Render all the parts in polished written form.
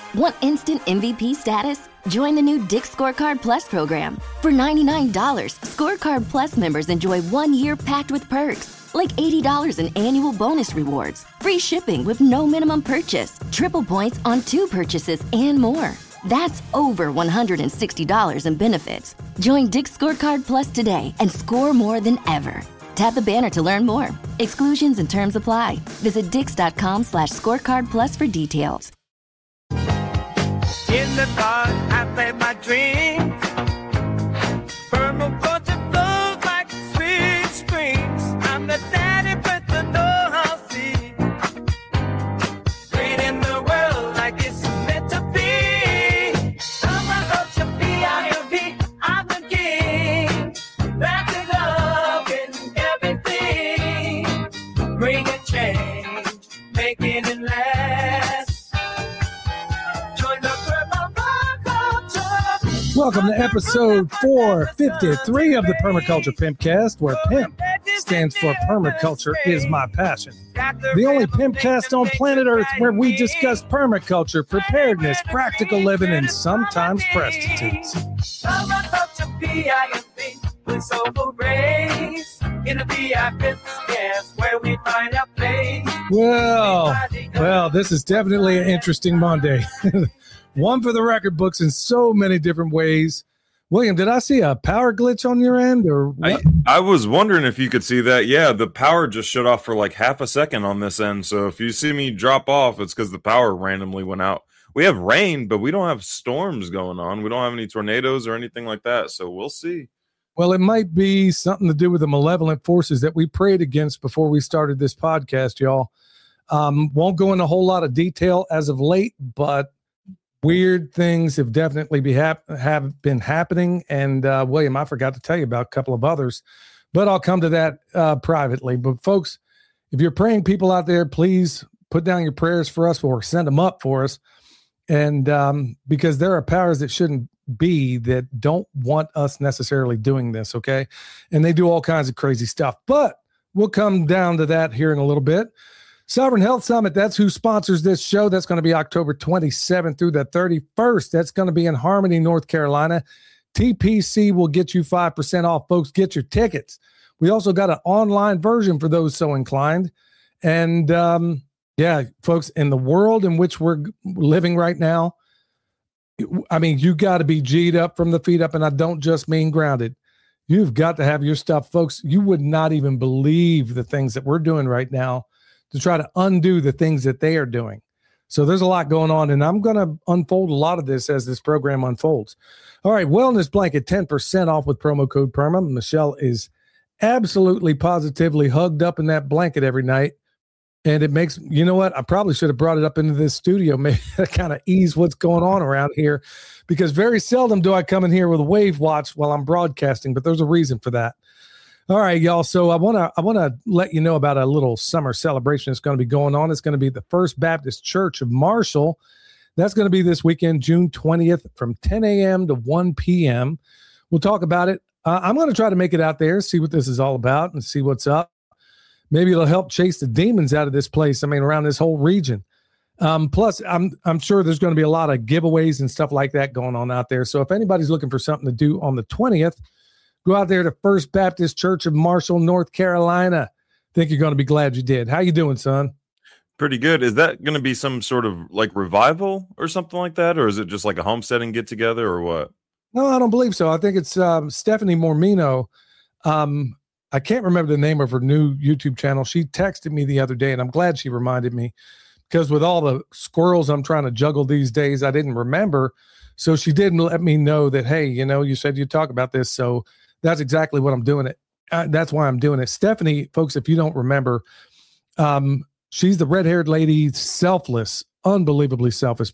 Want instant MVP status? Join the new Dick's Scorecard Plus program. For $99, Scorecard Plus members enjoy 1 year packed with perks, like $80 in annual bonus rewards, free shipping with no minimum purchase, triple points on 2 purchases, and more. That's over $160 in benefits. Join Dick's Scorecard Plus today and score more than ever. Tap the banner to learn more. Exclusions and terms apply. Visit dix.com/scorecard plus for details. In the dark, I play my dreams. Permaculture flows like sweet streams. I'm the daddy with the know-how seed. Creating the world like it's meant to be. Permaculture, P-I-M-P, I'm the king. Wrapping up in everything. Bringing change, making it last. Welcome to episode 453 of the Permaculture Pimpcast, where PIMP stands for Permaculture is my passion. The only Pimpcast on planet Earth where we discuss permaculture, preparedness, practical living, and sometimes prostitutes. Permaculture, P-I-M-P, with soulful grace. In the VIP, yes, where we find our place. Well, this is definitely an interesting Monday. One for the record books in so many different ways. William, did I see a power glitch on your end, or what? I was wondering if you could see that. Yeah, the power just shut off for like half a second on this end. So if you see me drop off, it's because the power randomly went out. We have rain, but we don't have storms going on. We don't have any tornadoes or anything like that. So we'll see. Well, it might be something to do with the malevolent forces that we prayed against before we started this podcast, y'all. Won't go into a whole lot of detail as of late, but weird things have definitely have been happening. And William, I forgot to tell you about a couple of others, but I'll come to that privately. But folks, if you're praying people out there, please put down your prayers for us or send them up for us. And because there are powers that shouldn't be, that don't want us necessarily doing this, okay? And they do all kinds of crazy stuff. But we'll come down to that here in a little bit. Sovereign Health Summit, that's who sponsors this show. That's going to be October 27th through the 31st. That's going to be in Harmony, North Carolina. TPC will get you 5% off. Folks, get your tickets. We also got an online version for those so inclined. And yeah, folks, in the world in which we're living right now, I mean, you got to be G'd up from the feet up, and I don't just mean grounded. You've got to have your stuff. Folks, you would not even believe the things that we're doing right now to try to undo the things that they are doing. So there's a lot going on, and I'm going to unfold a lot of this as this program unfolds. All right, Wellness Blanket, 10% off with promo code PERMA. Michelle is absolutely positively hugged up in that blanket every night. And it makes, you know what, I probably should have brought it up into this studio, maybe to kind of ease what's going on around here, because very seldom do I come in here with a wave watch while I'm broadcasting, but there's a reason for that. All right, y'all. So I want to let you know about a little summer celebration that's going to be going on. It's going to be the First Baptist Church of Marshall. That's going to be this weekend, June 20th, from 10 a.m. to 1 p.m. We'll talk about it. I'm going to try to make it out there, see what this is all about, and see what's up. Maybe it'll help chase the demons out of this place. I mean, around this whole region. Plus, I'm sure there's going to be a lot of giveaways and stuff like that going on out there. So if anybody's looking for something to do on the 20th, go out there to First Baptist Church of Marshall, North Carolina. I think you're going to be glad you did. How you doing, son? Pretty good. Is that going to be some sort of like revival or something like that? Or is it just like a homesteading get together or what? No, I don't believe so. I think it's Stephanie Mormino. I can't remember the name of her new YouTube channel. She texted me the other day, and I'm glad she reminded me, because with all the squirrels I'm trying to juggle these days, I didn't remember. So she did let me know that, hey, you know, you said you'd talk about this. So that's exactly what I'm doing it. That's why I'm doing it. Stephanie, folks, if you don't remember, she's the red-haired lady, selfless, unbelievably selfless.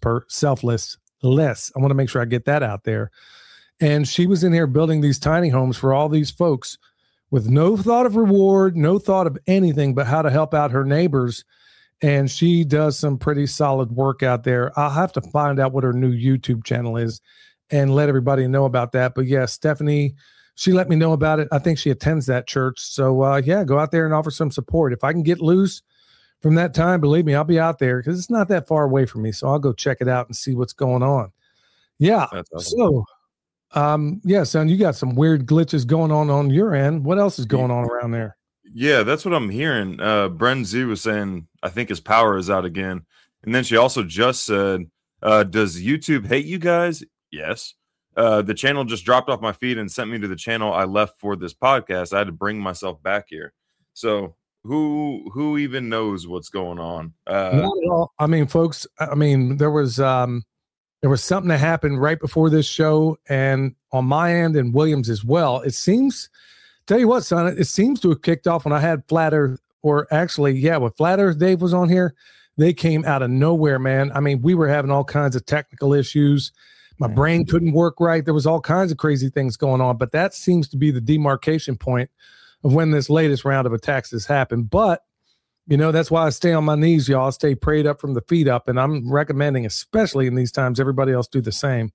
I want to make sure I get that out there. And she was in here building these tiny homes for all these folks with no thought of reward, no thought of anything but how to help out her neighbors. And she does some pretty solid work out there. I'll have to find out what her new YouTube channel is and let everybody know about that. But yeah, Stephanie, she let me know about it. I think she attends that church. So yeah, go out there and offer some support. If I can get loose from that time, believe me, I'll be out there because it's not that far away from me. So I'll go check it out and see what's going on. Yeah. That's awesome. So, yeah, son, you got some weird glitches going on your end. What else is going on around there? Yeah, that's what I'm hearing. Bren Z was saying, I think his power is out again. And then she also just said, does YouTube hate you guys? Yes. The channel just dropped off my feed and sent me to the channel I left for this podcast. I had to bring myself back here. So who even knows what's going on? Not at all. I mean, folks, there was something that happened right before this show and on my end and Williams as well. It seems, tell you what, son, it seems to have kicked off when I had Flat Earth, or actually, yeah, when Flat Earth Dave was on here. They came out of nowhere, man. I mean, we were having all kinds of technical issues. My brain couldn't work right. There was all kinds of crazy things going on, but that seems to be the demarcation point of when this latest round of attacks has happened. But, that's why I stay on my knees, y'all. I stay prayed up from the feet up, and I'm recommending, especially in these times, everybody else do the same.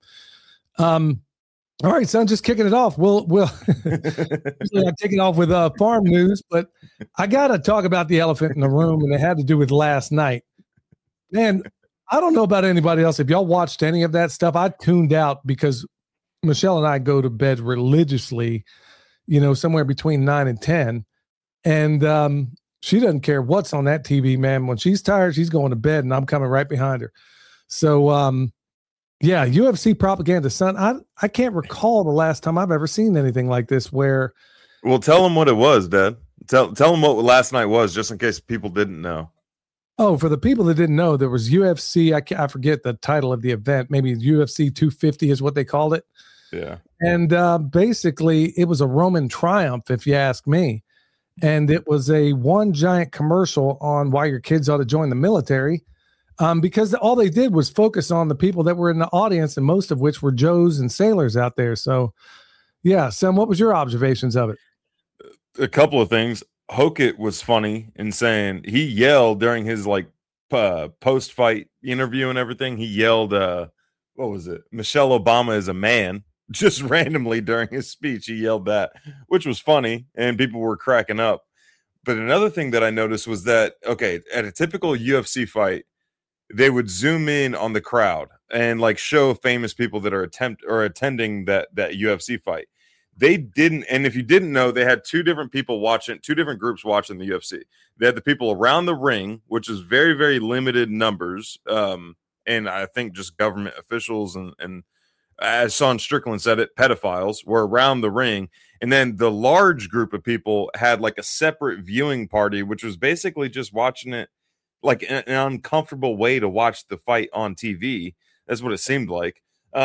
All right, son, just kicking it off. We'll usually I take it off with farm news, but I got to talk about the elephant in the room, and it had to do with last night. Man, I don't know about anybody else. If y'all watched any of that stuff, I tuned out because Michelle and I go to bed religiously, somewhere between 9 and 10. And she doesn't care what's on that TV, man. When she's tired, she's going to bed, and I'm coming right behind her. So, yeah, UFC propaganda, son. I can't recall the last time I've ever seen anything like this where. Well, tell them what it was, Dad. Tell them what last night was, just in case people didn't know. Oh, for the people that didn't know, there was UFC. I forget the title of the event. Maybe UFC 250 is what they called it. Yeah. And basically, it was a Roman triumph, if you ask me. And it was a one giant commercial on why your kids ought to join the military. Because all they did was focus on the people that were in the audience, and most of which were Joes and sailors out there. So, yeah, Sam, what was your observations of it? A couple of things. Hokit was funny in saying he yelled during his post-fight interview and everything. He yelled, what was it? Michelle Obama is a man. Just randomly during his speech, he yelled that, which was funny, and people were cracking up. But another thing that I noticed was that, okay, at a typical UFC fight, they would zoom in on the crowd and show famous people that are attending that UFC fight. They didn't, and if you didn't know, they had two different groups watching the UFC. They had the people around the ring, which is very, very limited numbers, and I think just government officials and as Sean Strickland said it, pedophiles were around the ring. And then the large group of people had a separate viewing party, which was basically just watching it an uncomfortable way to watch the fight on TV. That's what it seemed like.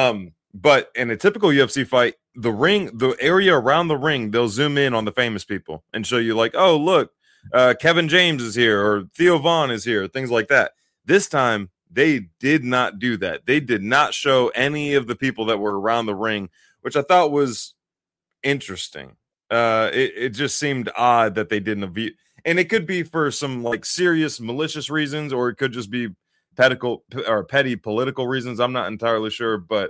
But in a typical UFC fight, the area around the ring, they'll zoom in on the famous people and show you oh, look, Kevin James is here or Theo Vaughn is here, things like that. This time, they did not do that. They did not show any of the people that were around the ring, which I thought was interesting. It just seemed odd that they didn't view, and it could be for some serious malicious reasons, or it could just be petty political reasons. I'm not entirely sure, but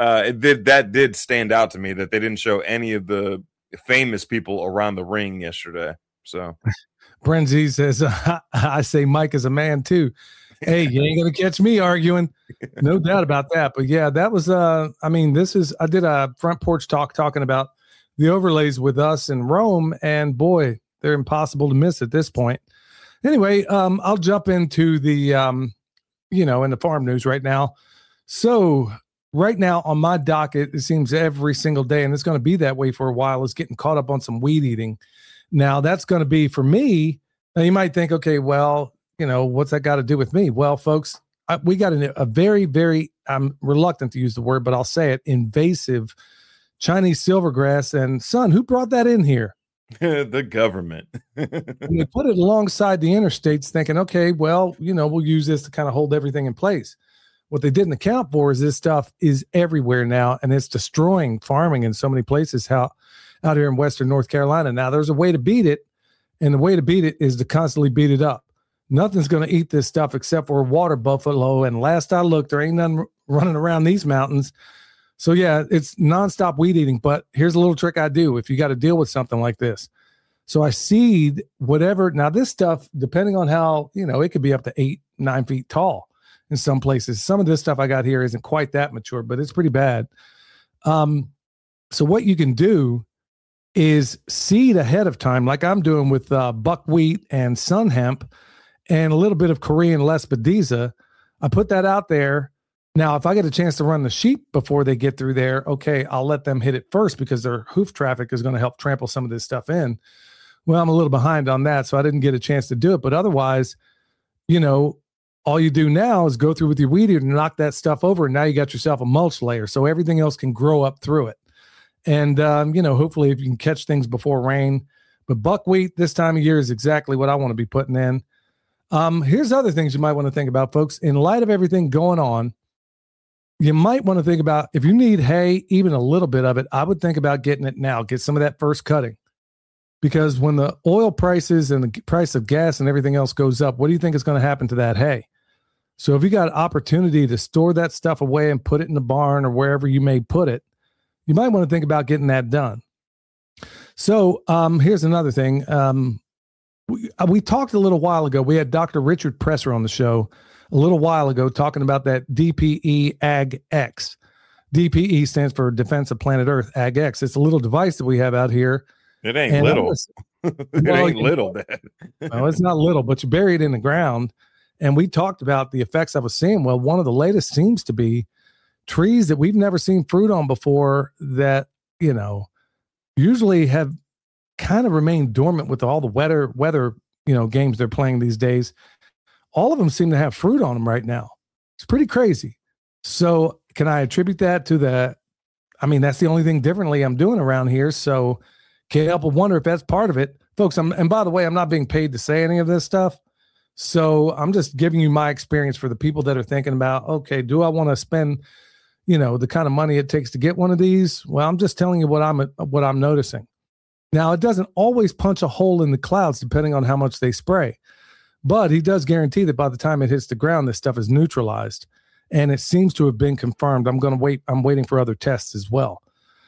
that did stand out to me that they didn't show any of the famous people around the ring yesterday. So, Brenzy says, "I say Mike is a man too." Hey, you ain't gonna catch me arguing, no doubt about that. But yeah, that was I did a front porch talking about the overlays with us in Rome, and boy, they're impossible to miss at this point. Anyway, I'll jump into the in the farm news right now. So right now on my docket, it seems every single day, and it's going to be that way for a while, is getting caught up on some weed eating. Now that's going to be for me. Now you might think, okay, well, what's that got to do with me? Well, folks, we got a very, very, I'm reluctant to use the word, but I'll say it, invasive Chinese silvergrass. And son, who brought that in here? The government. And they put it alongside the interstates thinking, okay, well, we'll use this to kind of hold everything in place. What they didn't account for is this stuff is everywhere now, and it's destroying farming in so many places out here in Western North Carolina. Now, there's a way to beat it, and the way to beat it is to constantly beat it up. Nothing's going to eat this stuff except for a water buffalo. And last I looked, there ain't none running around these mountains. So, yeah, it's nonstop weed eating. But here's a little trick I do if you got to deal with something like this. So I seed whatever. Now this stuff, depending on how, it could be up to 8-9 feet tall in some places. Some of this stuff I got here isn't quite that mature, but it's pretty bad. So what you can do is seed ahead of time, like I'm doing with buckwheat and sun hemp and a little bit of Korean lespedeza. I put that out there. Now, if I get a chance to run the sheep before they get through there, okay, I'll let them hit it first because their hoof traffic is going to help trample some of this stuff in. Well, I'm a little behind on that, so I didn't get a chance to do it. But otherwise, all you do now is go through with your weed eater and knock that stuff over, and now you got yourself a mulch layer, so everything else can grow up through it. And, hopefully if you can catch things before rain. But buckwheat this time of year is exactly what I want to be putting in. Here's other things you might want to think about, folks. In light of everything going on, you might want to think about, if you need hay, even a little bit of it, I would think about getting it now. Get some of that first cutting. Because when the oil prices and the price of gas and everything else goes up, what do you think is going to happen to that hay? So if you got opportunity to store that stuff away and put it in the barn or wherever you may put it, you might want to think about getting that done. So here's another thing. We talked a little while ago. We had Dr. Richard Presser on the show a little while ago talking about that DPE Ag-X. DPE stands for Defense of Planet Earth, Ag-X. It's a little device that we have out here. It ain't little. It ain't little, Dad. No, it's not little, but you bury it in the ground. And we talked about the effects I was seeing. Well, one of the latest seems to be trees that we've never seen fruit on before that, usually have kind of remained dormant with all the weather, games they're playing these days. All of them seem to have fruit on them right now. It's pretty crazy. So can I attribute that to that's the only thing differently I'm doing around here. So can't help but wonder if that's part of it. Folks, and by the way, I'm not being paid to say any of this stuff. So I'm just giving you my experience for the people that are thinking about, okay, do I want to spend, the kind of money it takes to get one of these? Well, I'm just telling you what I'm noticing. Now, it doesn't always punch a hole in the clouds depending on how much they spray. But he does guarantee that by the time it hits the ground, this stuff is neutralized. And it seems to have been confirmed. I'm waiting for other tests as well.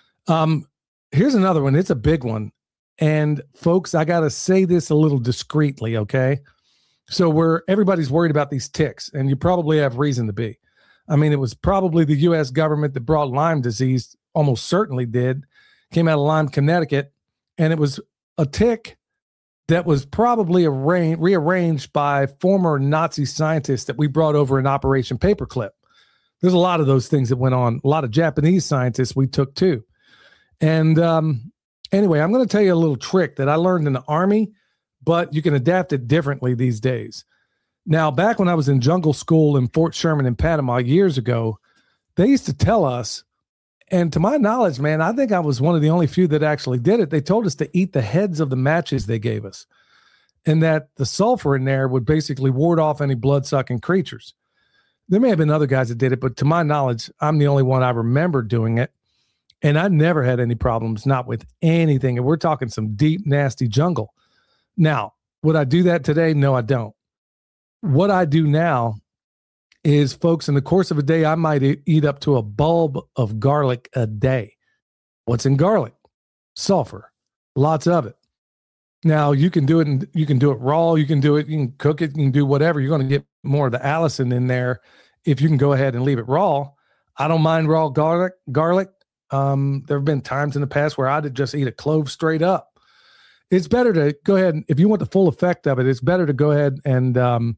Here's another one. It's a big one. And folks, I got to say this a little discreetly, okay? So everybody's worried about these ticks, and you probably have reason to be. It was probably the U.S. government that brought Lyme disease, almost certainly did, came out of Lyme, Connecticut, and it was a tick that was probably rearranged by former Nazi scientists that we brought over in Operation Paperclip. There's a lot of those things that went on. A lot of Japanese scientists we took too. And anyway, I'm going to tell you a little trick that I learned in the Army, but you can adapt it differently these days. Now, back when I was in jungle school in Fort Sherman in Panama years ago, they used to tell us, and to my knowledge, man, I think I was one of the only few that actually did it. They told us to eat the heads of the matches they gave us, and that the sulfur in there would basically ward off any blood-sucking creatures. There may have been other guys that did it, but to my knowledge, I'm the only one I remember doing it. And I never had any problems, not with anything. And we're talking some deep, nasty jungle. Now, would I do that today? No, I don't. What I do now is, folks, in the course of a day, I might eat up to a bulb of garlic a day. What's in garlic? Sulfur. Lots of it. Now, you can do it, and you can do it raw. You can do it. You can cook it. You can do whatever. You're going to get more of the allicin in there if you can go ahead and leave it raw. I don't mind raw garlic. There have been times in the past where I'd just eat a clove straight up. It's better to go ahead and, if you want the full effect of it, it's better to go ahead and,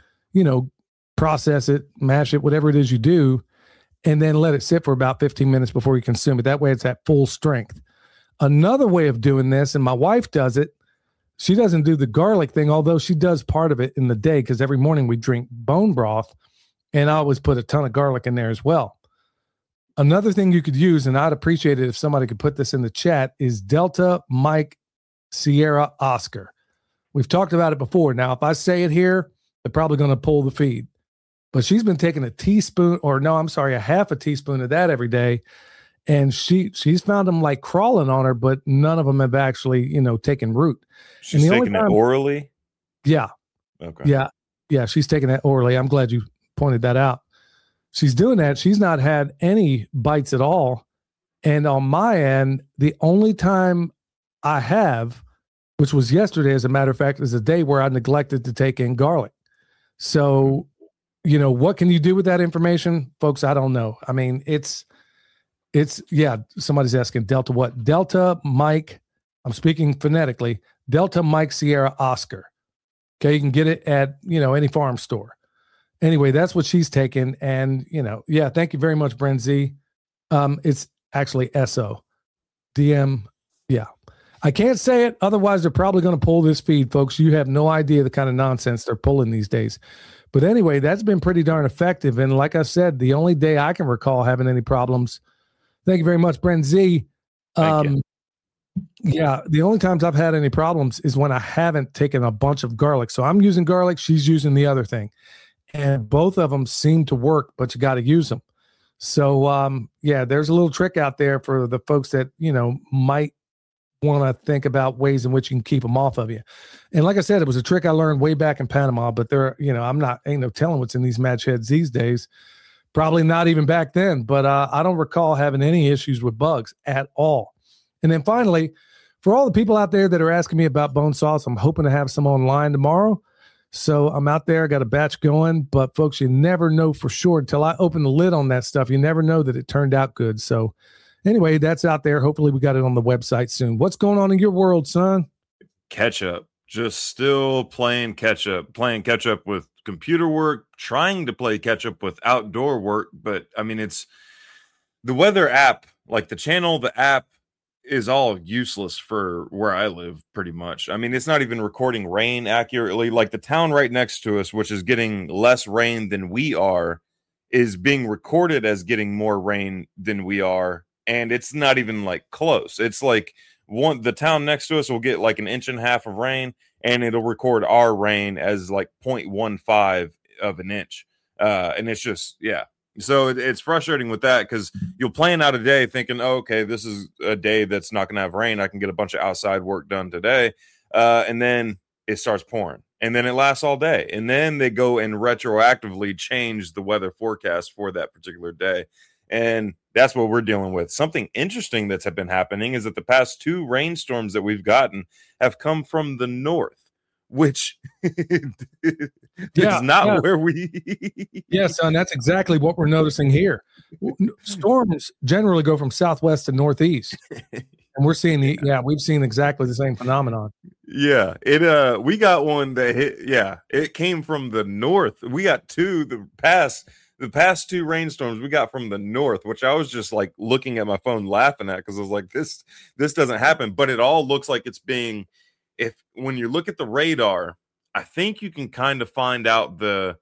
process it, mash it, whatever it is you do, and then let it sit for about 15 minutes before you consume it. That way it's at full strength. Another way of doing this, and my wife does it, she doesn't do the garlic thing, although she does part of it in the day, because every morning we drink bone broth, and I always put a ton of garlic in there as well. Another thing you could use, and I'd appreciate it if somebody could put this in the chat, is Delta Mike Sierra Oscar. We've talked about it before. Now, if I say it here, they're probably going to pull the feed. But she's been taking a half a teaspoon of that every day. And she's found them like crawling on her, but none of them have actually, taken root. She's taking it orally? Yeah. Okay. Yeah, she's taking that orally. I'm glad you pointed that out. She's doing that. She's not had any bites at all. And on my end, the only time I have which was yesterday, as a matter of fact, is a day where I neglected to take in garlic. So, what can you do with that information? Folks, I don't know. I mean, it's somebody's asking Delta what? Delta Mike, I'm speaking phonetically, Delta Mike Sierra Oscar. Okay, you can get it at, any farm store. Anyway, that's what she's taking. And, thank you very much, Brent Z. It's actually SO. DM, yeah. I can't say it, otherwise they're probably going to pull this feed, folks. You have no idea the kind of nonsense they're pulling these days. But anyway, that's been pretty darn effective. And like I said, the only day I can recall having any problems. Thank you very much, Brent Z. Yeah, the only times I've had any problems is when I haven't taken a bunch of garlic. So I'm using garlic, she's using the other thing. And both of them seem to work, but you got to use them. So, there's a little trick out there for the folks that, might want to think about ways in which you can keep them off of you. And like I said, it was a trick I learned way back in Panama, but ain't no telling what's in these match heads these days. Probably not even back then, but I don't recall having any issues with bugs at all. And then finally, for all the people out there that are asking me about bone sauce, I'm hoping to have some online tomorrow. So I'm out there, got a batch going, but folks, you never know for sure until I open the lid on that stuff. You never know that it turned out good. So anyway, that's out there. Hopefully we got it on the website soon. What's going on in your world, son? Catch up. Just still playing catch up with computer work, trying to play catch up with outdoor work. But I mean, it's the weather app, like the channel, the app is all useless for where I live pretty much. I mean, it's not even recording rain accurately. Like the town right next to us, which is getting less rain than we are, is being recorded as getting more rain than we are. And it's not even like close. It's like the town next to us will get like 1.5 inches of rain, and it'll record our rain as like 0.15 of an inch. And it's just, yeah. So it's frustrating with that because you'll plan out a day thinking, oh, okay, this is a day that's not going to have rain. I can get a bunch of outside work done today. And then it starts pouring, and then it lasts all day. And then they go and retroactively change the weather forecast for that particular day. And that's what we're dealing with. Something interesting that's been happening is that the past 2 rainstorms that we've gotten have come from the north, which is not where we. Yeah, son, that's exactly what we're noticing here. Storms generally go from southwest to northeast, and we're seeing we've seen exactly the same phenomenon. Yeah, we got one that hit. Yeah, it came from the north. We got 2 the past 2 rainstorms we got from the north, which I was just like looking at my phone laughing at because I was like, this doesn't happen. But it all looks like it's being. When you look at the radar, I think you can kind of find out the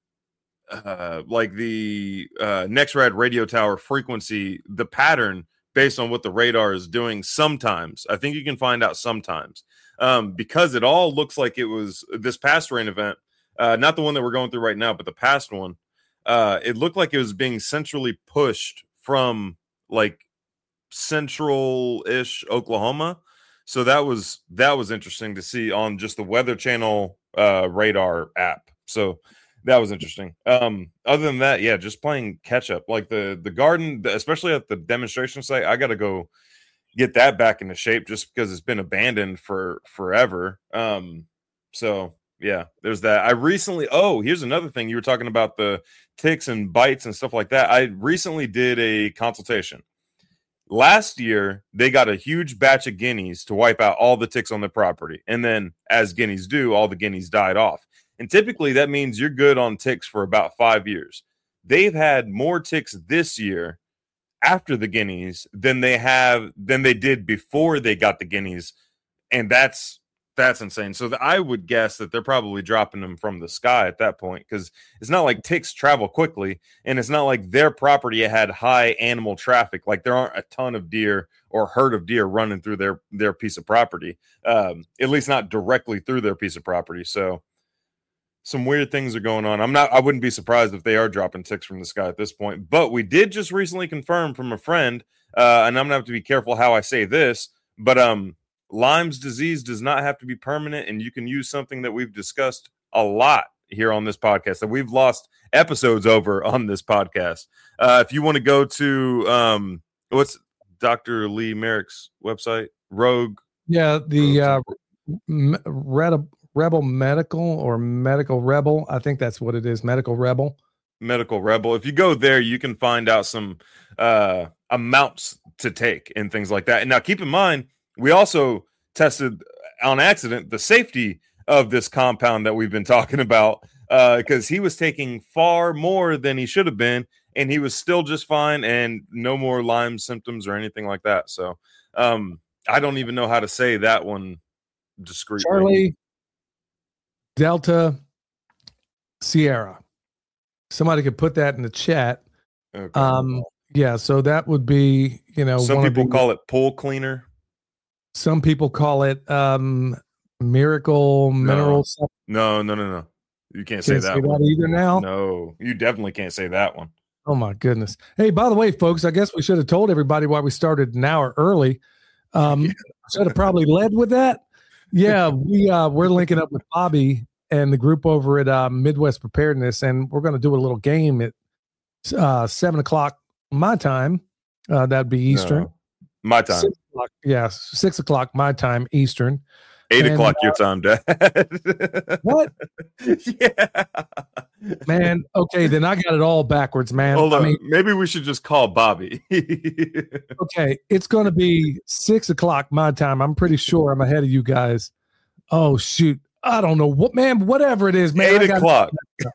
NextRad radio tower frequency, the pattern based on what the radar is doing. Sometimes I think you can find out sometimes because it all looks like it was this past rain event, not the one that we're going through right now, but the past one. It looked like it was being centrally pushed from like central-ish Oklahoma. So that was interesting to see on just the Weather Channel radar app. So that was interesting. Other than that, yeah, just playing catch up. Like the garden, especially at the demonstration site, I got to go get that back into shape just because it's been abandoned for forever. So yeah, there's that. I recently, here's another thing. You were talking about the ticks and bites and stuff like that. I recently did a consultation. Last year, they got a huge batch of guineas to wipe out all the ticks on the property. And then, as guineas do, all the guineas died off. And typically, that means you're good on ticks for about 5 years. They've had more ticks this year after the guineas than they did before they got the guineas. And that's insane. So I would guess that they're probably dropping them from the sky at that point because it's not like ticks travel quickly, and it's not like their property had high animal traffic. Like there aren't a ton of deer or herd of deer running through their piece of property, at least not directly through their piece of property. So some weird things are going on. I wouldn't be surprised if they are dropping ticks from the sky at this point. But we did just recently confirm from a friend, and I'm gonna have to be careful how I say this, but Lyme's disease does not have to be permanent, and you can use something that we've discussed a lot here on this podcast that we've lost episodes over on this podcast. If you want to go to what's Dr. Lee Merrick's website, Rogue. Yeah, the Rebel Medical or Medical Rebel. I think that's what it is. Medical Rebel. Medical Rebel. If you go there, you can find out some amounts to take and things like that. And now keep in mind, we also tested on accident the safety of this compound that we've been talking about, because he was taking far more than he should have been, and he was still just fine and no more Lyme symptoms or anything like that. So I don't even know how to say that one discreetly. Charlie Delta Sierra. Somebody could put that in the chat. Okay. Yeah, so that would be, some people call it pool cleaner. Some people call it miracle mineral. No. You can't say that one either now. No, you definitely can't say that one. Oh my goodness. Hey, by the way, folks, I guess we should have told everybody why we started an hour early. Should have probably led with that. Yeah, we're linking up with Bobby and the group over at Midwest Preparedness, and we're going to do a little game at 7:00 my time. That'd be Eastern. No, my time. 6 o'clock, yeah, 6:00 my time Eastern. 8:00 your time, Dad. What? Yeah. Man, okay, then I got it all backwards, man. Hold on. Maybe we should just call Bobby. Okay, it's going to be 6:00 my time. I'm pretty sure I'm ahead of you guys. Oh, shoot. I don't know what, man, whatever it is, man. 8:00.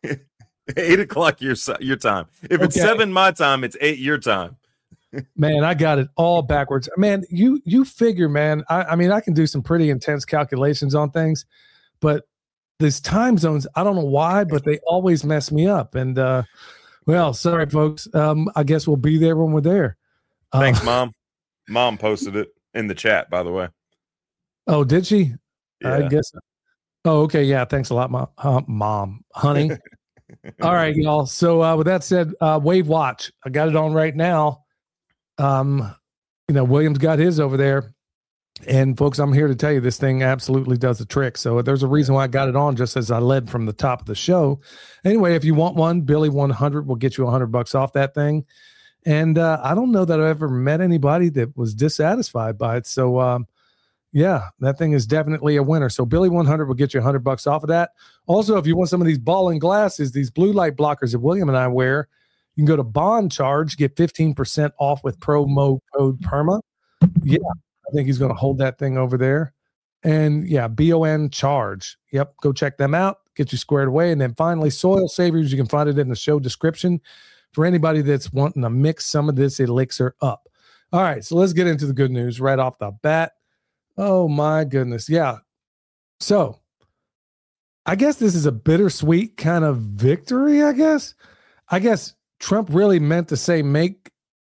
8:00 your time. If it's 7 my time, it's 8 your time. Man, I got it all backwards. Man, you figure, man. I mean, I can do some pretty intense calculations on things, but these time zones, I don't know why, but they always mess me up. And well, sorry, folks. I guess we'll be there when we're there. Thanks, Mom. Mom posted it in the chat, by the way. Oh, did she? Yeah. I guess. Oh, okay. Yeah. Thanks a lot, Mom, honey. All right, y'all. So with that said, Wave Watch. I got it on right now. William's got his over there, and folks, I'm here to tell you this thing absolutely does the trick. So there's a reason why I got it on, just as I led from the top of the show. Anyway, if you want one, Billy 100 will get you $100 off that thing. And I don't know that I've ever met anybody that was dissatisfied by it. So yeah, that thing is definitely a winner. So Billy 100 will get you $100 off of that. Also, if you want some of these ball-in glasses, these blue light blockers that William and I wear, you can go to Bond Charge, get 15% off with promo code PERMA. Yeah, I think he's going to hold that thing over there. And yeah, BON Charge. Yep, go check them out, get you squared away. And then finally, Soil Savers, you can find it in the show description for anybody that's wanting to mix some of this elixir up. All right, so let's get into the good news right off the bat. Oh my goodness. Yeah. So I guess this is a bittersweet kind of victory, I guess. Trump really meant to say make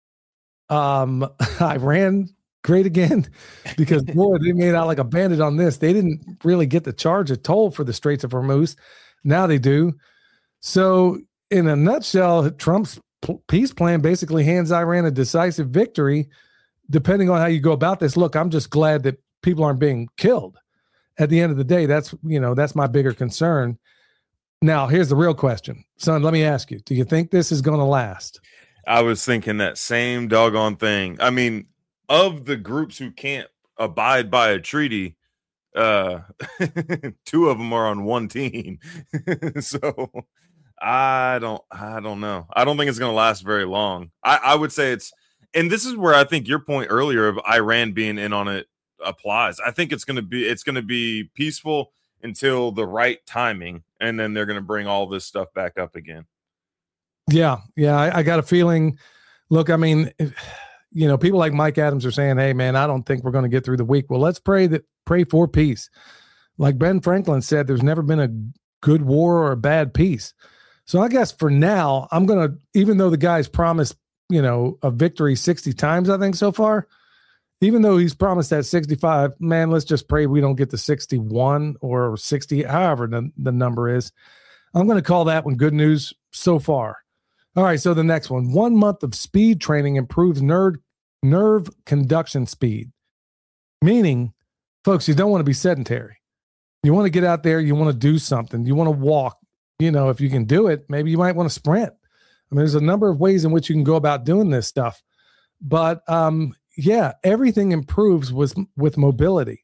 Iran great again, because boy, they made out like a bandit on this. They didn't really get the charge of toll for the Straits of Hormuz. Now they do. So in a nutshell, Trump's peace plan basically hands Iran a decisive victory, depending on how you go about this. Look, I'm just glad that people aren't being killed. At the end of the day, that's my bigger concern. Now, here's the real question. Son, let me ask you, do you think this is going to last? I was thinking that same doggone thing. I mean, of the groups who can't abide by a treaty, 2 of them are on one team. So I don't know. I don't think it's going to last very long. I would say and this is where I think your point earlier of Iran being in on it applies. I think it's going to be peaceful until the right timing, and then they're going to bring all this stuff back up again. Yeah. I got a feeling. Look, I mean, people like Mike Adams are saying, "Hey, man, I don't think we're going to get through the week." Well, let's pray for peace. Like Ben Franklin said, there's never been a good war or a bad peace. So I guess for now, I'm going to, even though the guy's promised, a victory 60 times, I think so far. Even though he's promised that 65, man, let's just pray we don't get to 61 or 60, however the number is. I'm going to call that one good news so far. All right, so the next one. 1 month of speed training improves nerve conduction speed. Meaning, folks, you don't want to be sedentary. You want to get out there. You want to do something. You want to walk. If you can do it, maybe you might want to sprint. I mean, there's a number of ways in which you can go about doing this stuff. But yeah, everything improves with mobility.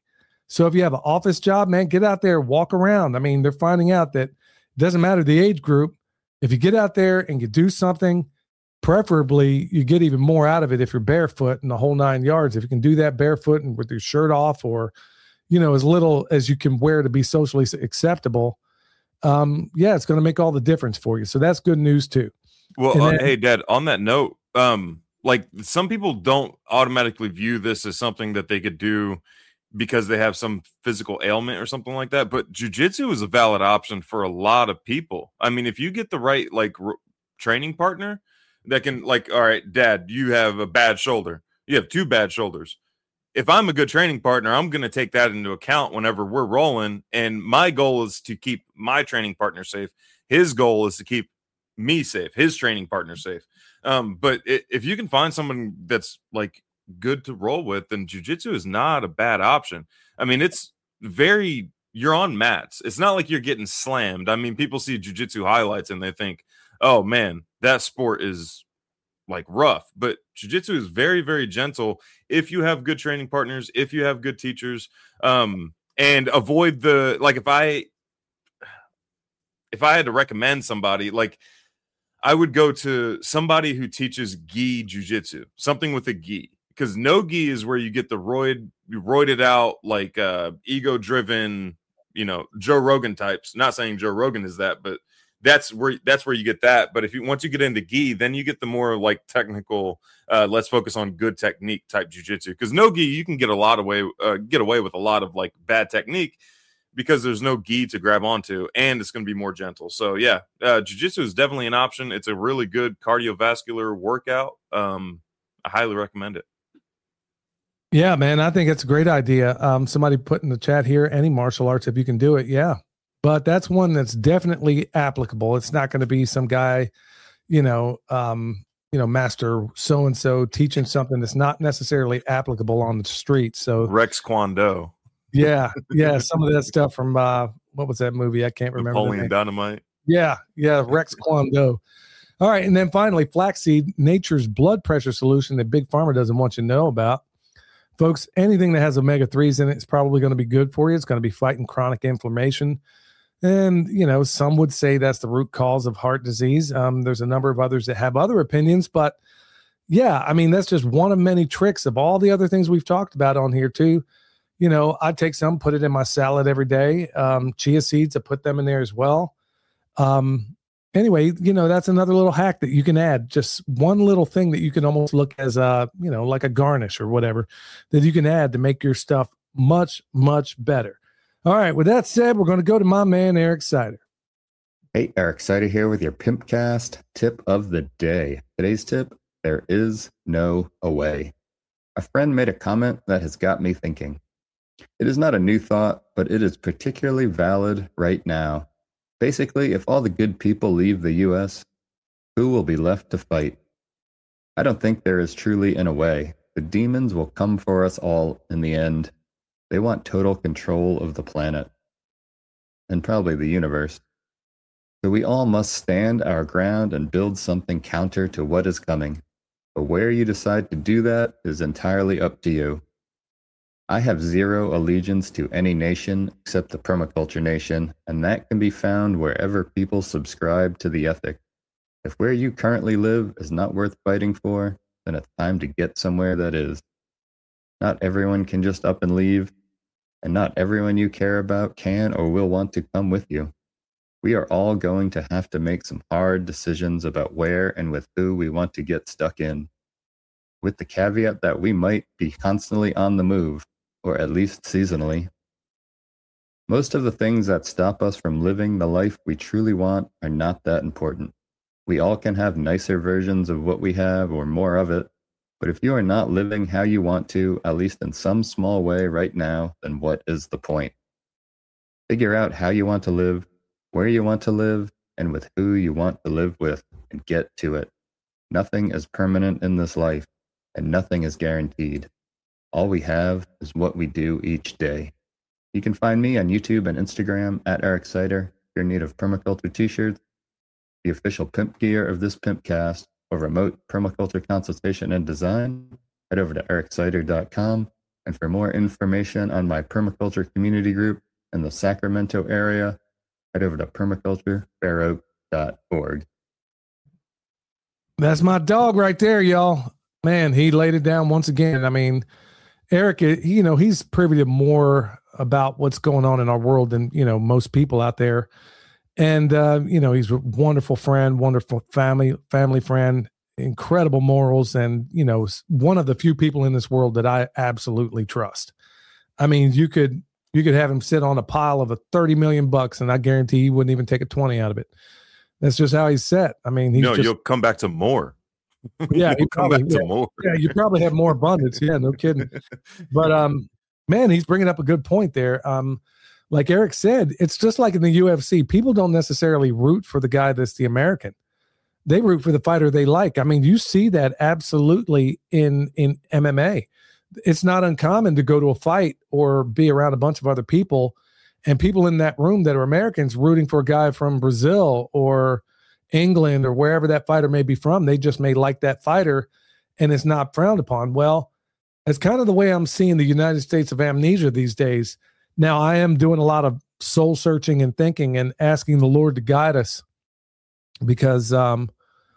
So if you have an office job, man, get out there, walk around. I mean, they're finding out that it doesn't matter the age group. If you get out there and you do something, preferably you get even more out of it if you're barefoot in the whole 9 yards. If you can do that barefoot and with your shirt off, or, as little as you can wear to be socially acceptable, it's going to make all the difference for you. So that's good news too. Well, hey, Dad, on that note, like some people don't automatically view this as something that they could do because they have some physical ailment or something like that. But jiu-jitsu is a valid option for a lot of people. I mean, if you get the right, training partner that can, all right, Dad, you have a bad shoulder. You have 2 bad shoulders. If I'm a good training partner, I'm going to take that into account whenever we're rolling. And my goal is to keep my training partner safe. His goal is to keep me safe, his training partner safe. But if you can find someone that's good to roll with, then jiu-jitsu is not a bad option. I mean, you're on mats. It's not like you're getting slammed. I mean, people see jiu-jitsu highlights and they think, oh man, that sport is rough, but jiu-jitsu is very, very gentle if you have good training partners, if you have good teachers, and avoid if I had to recommend somebody, I would go to somebody who teaches gi jiu-jitsu, something with a gi, because no gi is where you get the roided out, ego-driven, Joe Rogan types. Not saying Joe Rogan is that, but that's where you get that. But once you get into gi, then you get the more technical, let's focus on good technique type jiu-jitsu. Because no gi, you can get away with a lot of bad technique, because there's no gi to grab onto, and it's going to be more gentle. So yeah, jiu-jitsu is definitely an option. It's a really good cardiovascular workout. I highly recommend it. Yeah, man, I think it's a great idea. Somebody put in the chat here, any martial arts, if you can do it. Yeah, but that's one that's definitely applicable. It's not going to be some guy, master so-and-so teaching something that's not necessarily applicable on the street. So Rex Kwon Do. Yeah. Some of that stuff from what was that movie? I can't remember. Napoleon Dynamite. Yeah, Rex Kwon Do. All right, and then finally, flaxseed, nature's blood pressure solution that Big Pharma doesn't want you to know about. Folks, anything that has omega-3s in it is probably going to be good for you. It's going to be fighting chronic inflammation. And, some would say that's the root cause of heart disease. There's a number of others that have other opinions, but yeah, I mean, that's just one of many tricks of all the other things we've talked about on here too. I take some, put it in my salad every day. Chia seeds, I put them in there as well. Anyway, that's another little hack that you can add. Just one little thing that you can almost look as like a garnish or whatever that you can add to make your stuff much, much better. All right. With that said, we're going to go to my man, Eric Sider. Hey, Eric Sider here with your Pimpcast tip of the day. Today's tip, there is no away. A friend made a comment that has got me thinking. It is not a new thought, but it is particularly valid right now. Basically, if all the good people leave the U.S., who will be left to fight? I don't think there is truly an away. The demons will come for us all in the end. They want total control of the planet, and probably the universe. So we all must stand our ground and build something counter to what is coming. But where you decide to do that is entirely up to you. I have zero allegiance to any nation except the permaculture nation, and that can be found wherever people subscribe to the ethic. If where you currently live is not worth fighting for, then it's time to get somewhere that is. Not everyone can just up and leave, and not everyone you care about can or will want to come with you. We are all going to have to make some hard decisions about where and with who we want to get stuck in, with the caveat that we might be constantly on the move, or at least seasonally. Most of the things that stop us from living the life we truly want are not that important. We all can have nicer versions of what we have or more of it, but if you are not living how you want to, at least in some small way right now, then what is the point? Figure out how you want to live, where you want to live, and with who you want to live with, and get to it. Nothing is permanent in this life, and nothing is guaranteed. All we have is what we do each day. You can find me on YouTube and Instagram at Eric Sider. If you're in need of permaculture t-shirts, the official pimp gear of this Pimpcast, or remote permaculture consultation and design, head over to ericsider.com. And for more information on my permaculture community group in the Sacramento area, head over to permaculturefaroak.org. That's my dog right there, y'all. Man, he laid it down once again. I mean, Eric, he's privy to more about what's going on in our world than, most people out there. And, he's a wonderful friend, wonderful family friend, incredible morals, and, one of the few people in this world that I absolutely trust. I mean, you could have him sit on a pile of $30 million, and I guarantee he wouldn't even take a 20 out of it. That's just how he's set. I mean, you'll come back to more. Yeah, you come back to more. Yeah, you probably have more abundance. Yeah, no kidding. But man, he's bringing up a good point there. Like Eric said, it's just like in the UFC. People don't necessarily root for the guy that's the American. They root for the fighter they like. I mean, you see that absolutely in MMA. It's not uncommon to go to a fight or be around a bunch of other people and people in that room that are Americans rooting for a guy from Brazil or England or wherever that fighter may be from. They just may like that fighter and it's not frowned upon. Well, it's kind of the way I'm seeing the United States of amnesia these days. Now, I am doing a lot of soul searching and thinking and asking the Lord to guide us because, the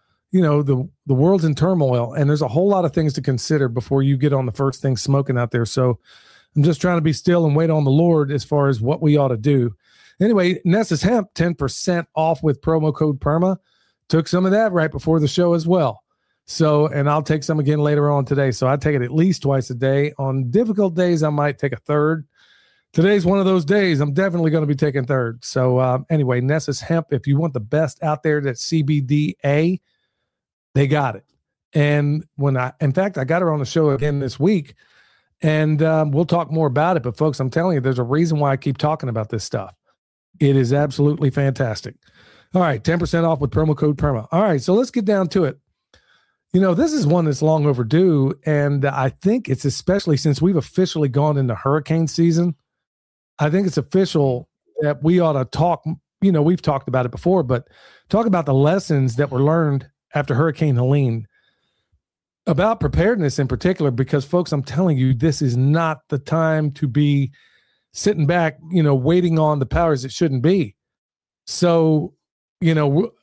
world's in turmoil and there's a whole lot of things to consider before you get on the first thing smoking out there. So I'm just trying to be still and wait on the Lord as far as what we ought to do. Anyway, Ness's Hemp, 10% off with promo code PERMA. Took some of that right before the show as well. So, and I'll take some again later on today. So I take it at least twice a day. On difficult days, I might take a third. Today's one of those days. I'm definitely going to be taking third. So anyway, Ness's Hemp, if you want the best out there, that's CBDA, they got it. And in fact, I got her on the show again this week. And we'll talk more about it. But folks, I'm telling you, there's a reason why I keep talking about this stuff. It is absolutely fantastic. All right, 10% off with promo code PERMA. All right, so let's get down to it. This is one that's long overdue. And I think it's especially since we've officially gone into hurricane season. I think it's official that we ought to talk. We've talked about it before, but talk about the lessons that were learned after Hurricane Helene. About preparedness in particular, because folks, I'm telling you, this is not the time to be sitting back, waiting on the powers that shouldn't be. So, one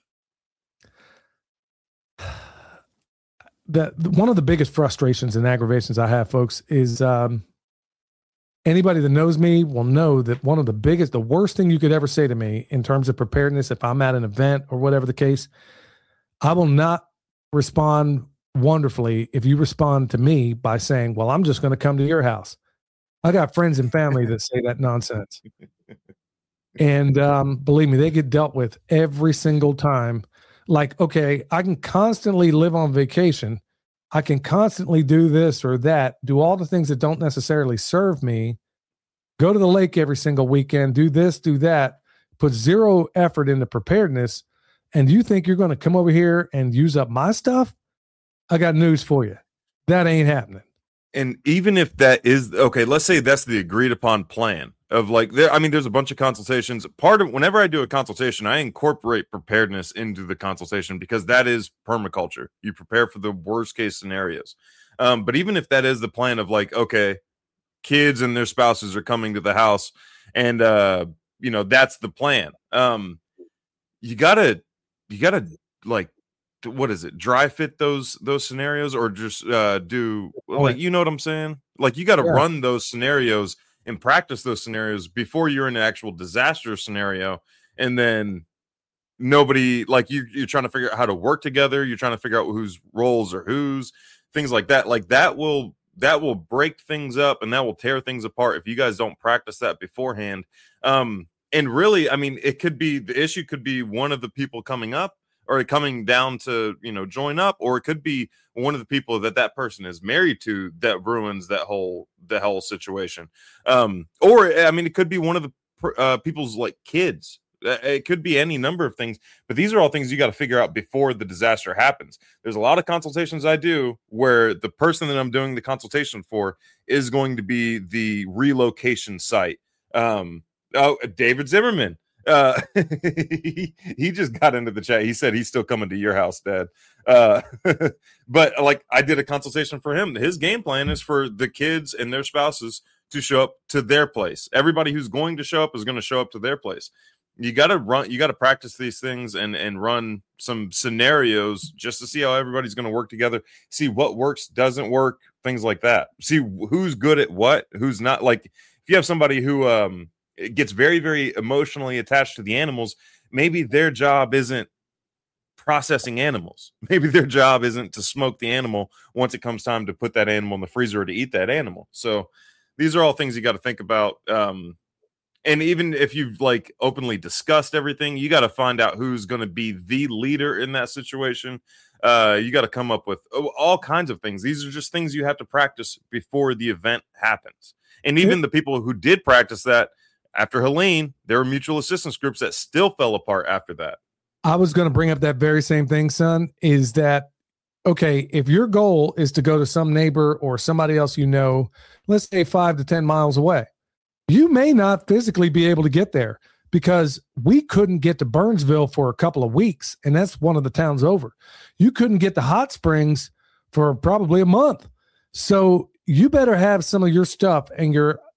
of the biggest frustrations and aggravations I have, folks, is anybody that knows me will know that the worst thing you could ever say to me in terms of preparedness, if I'm at an event or whatever the case, I will not respond wonderfully if you respond to me by saying, well, I'm just going to come to your house. I got friends and family that say that nonsense. And believe me, they get dealt with every single time. Like, okay, I can constantly live on vacation. I can constantly do this or that, do all the things that don't necessarily serve me, go to the lake every single weekend, do this, do that, put zero effort into preparedness. And you think you're going to come over here and use up my stuff? I got news for you. That ain't happening. And even if that is okay, let's say that's the agreed upon plan of there's a bunch of consultations. Part of whenever I do a consultation, I incorporate preparedness into the consultation because that is permaculture. You prepare for the worst case scenarios. But even if that is the plan of okay, kids and their spouses are coming to the house and that's the plan. You gotta what is it? Dry fit those scenarios or just do you know what I'm saying? You got to run those scenarios and practice those scenarios before you're in an actual disaster scenario. And then nobody you're trying to figure out how to work together. You're trying to figure out whose roles are whose, things like that. That will break things up and that will tear things apart if you guys don't practice that beforehand. And really, it could be, the issue could be one of the people coming up or coming down to, join up, or it could be one of the people that person is married to that ruins the whole situation. Or it could be one of the people's kids. It could be any number of things, but these are all things you got to figure out before the disaster happens. There's a lot of consultations I do where the person that I'm doing the consultation for is going to be the relocation site. David Zimmerman. He just got into the chat. He said he's still coming to your house, Dad. But like I did a consultation for him. His game plan is for the kids and their spouses to show up to their place. Everybody who's going to show up is going to show up to their place. You got to practice these things and run some scenarios just to see how everybody's going to work together, see what works, doesn't work, things like that. See who's good at what, who's not. Like if you have somebody who gets very, very emotionally attached to the animals, maybe their job isn't processing animals. Maybe their job isn't to smoke the animal once it comes time to put that animal in the freezer or to eat that animal. So these are all things you got to think about. And even if you've like openly discussed everything, you got to find out who's going to be the leader in that situation. You got to come up with all kinds of things. These are just things you have to practice before the event happens. And even the people who did practice that after Helene, there were mutual assistance groups that still fell apart after that. I was going to bring up that very same thing, son, is that, okay, if your goal is to go to some neighbor or somebody else, let's say 5 to 10 miles away, you may not physically be able to get there because we couldn't get to Burnsville for a couple of weeks, and that's one of the towns over. You couldn't get to Hot Springs for probably a month. So you better have some of your stuff and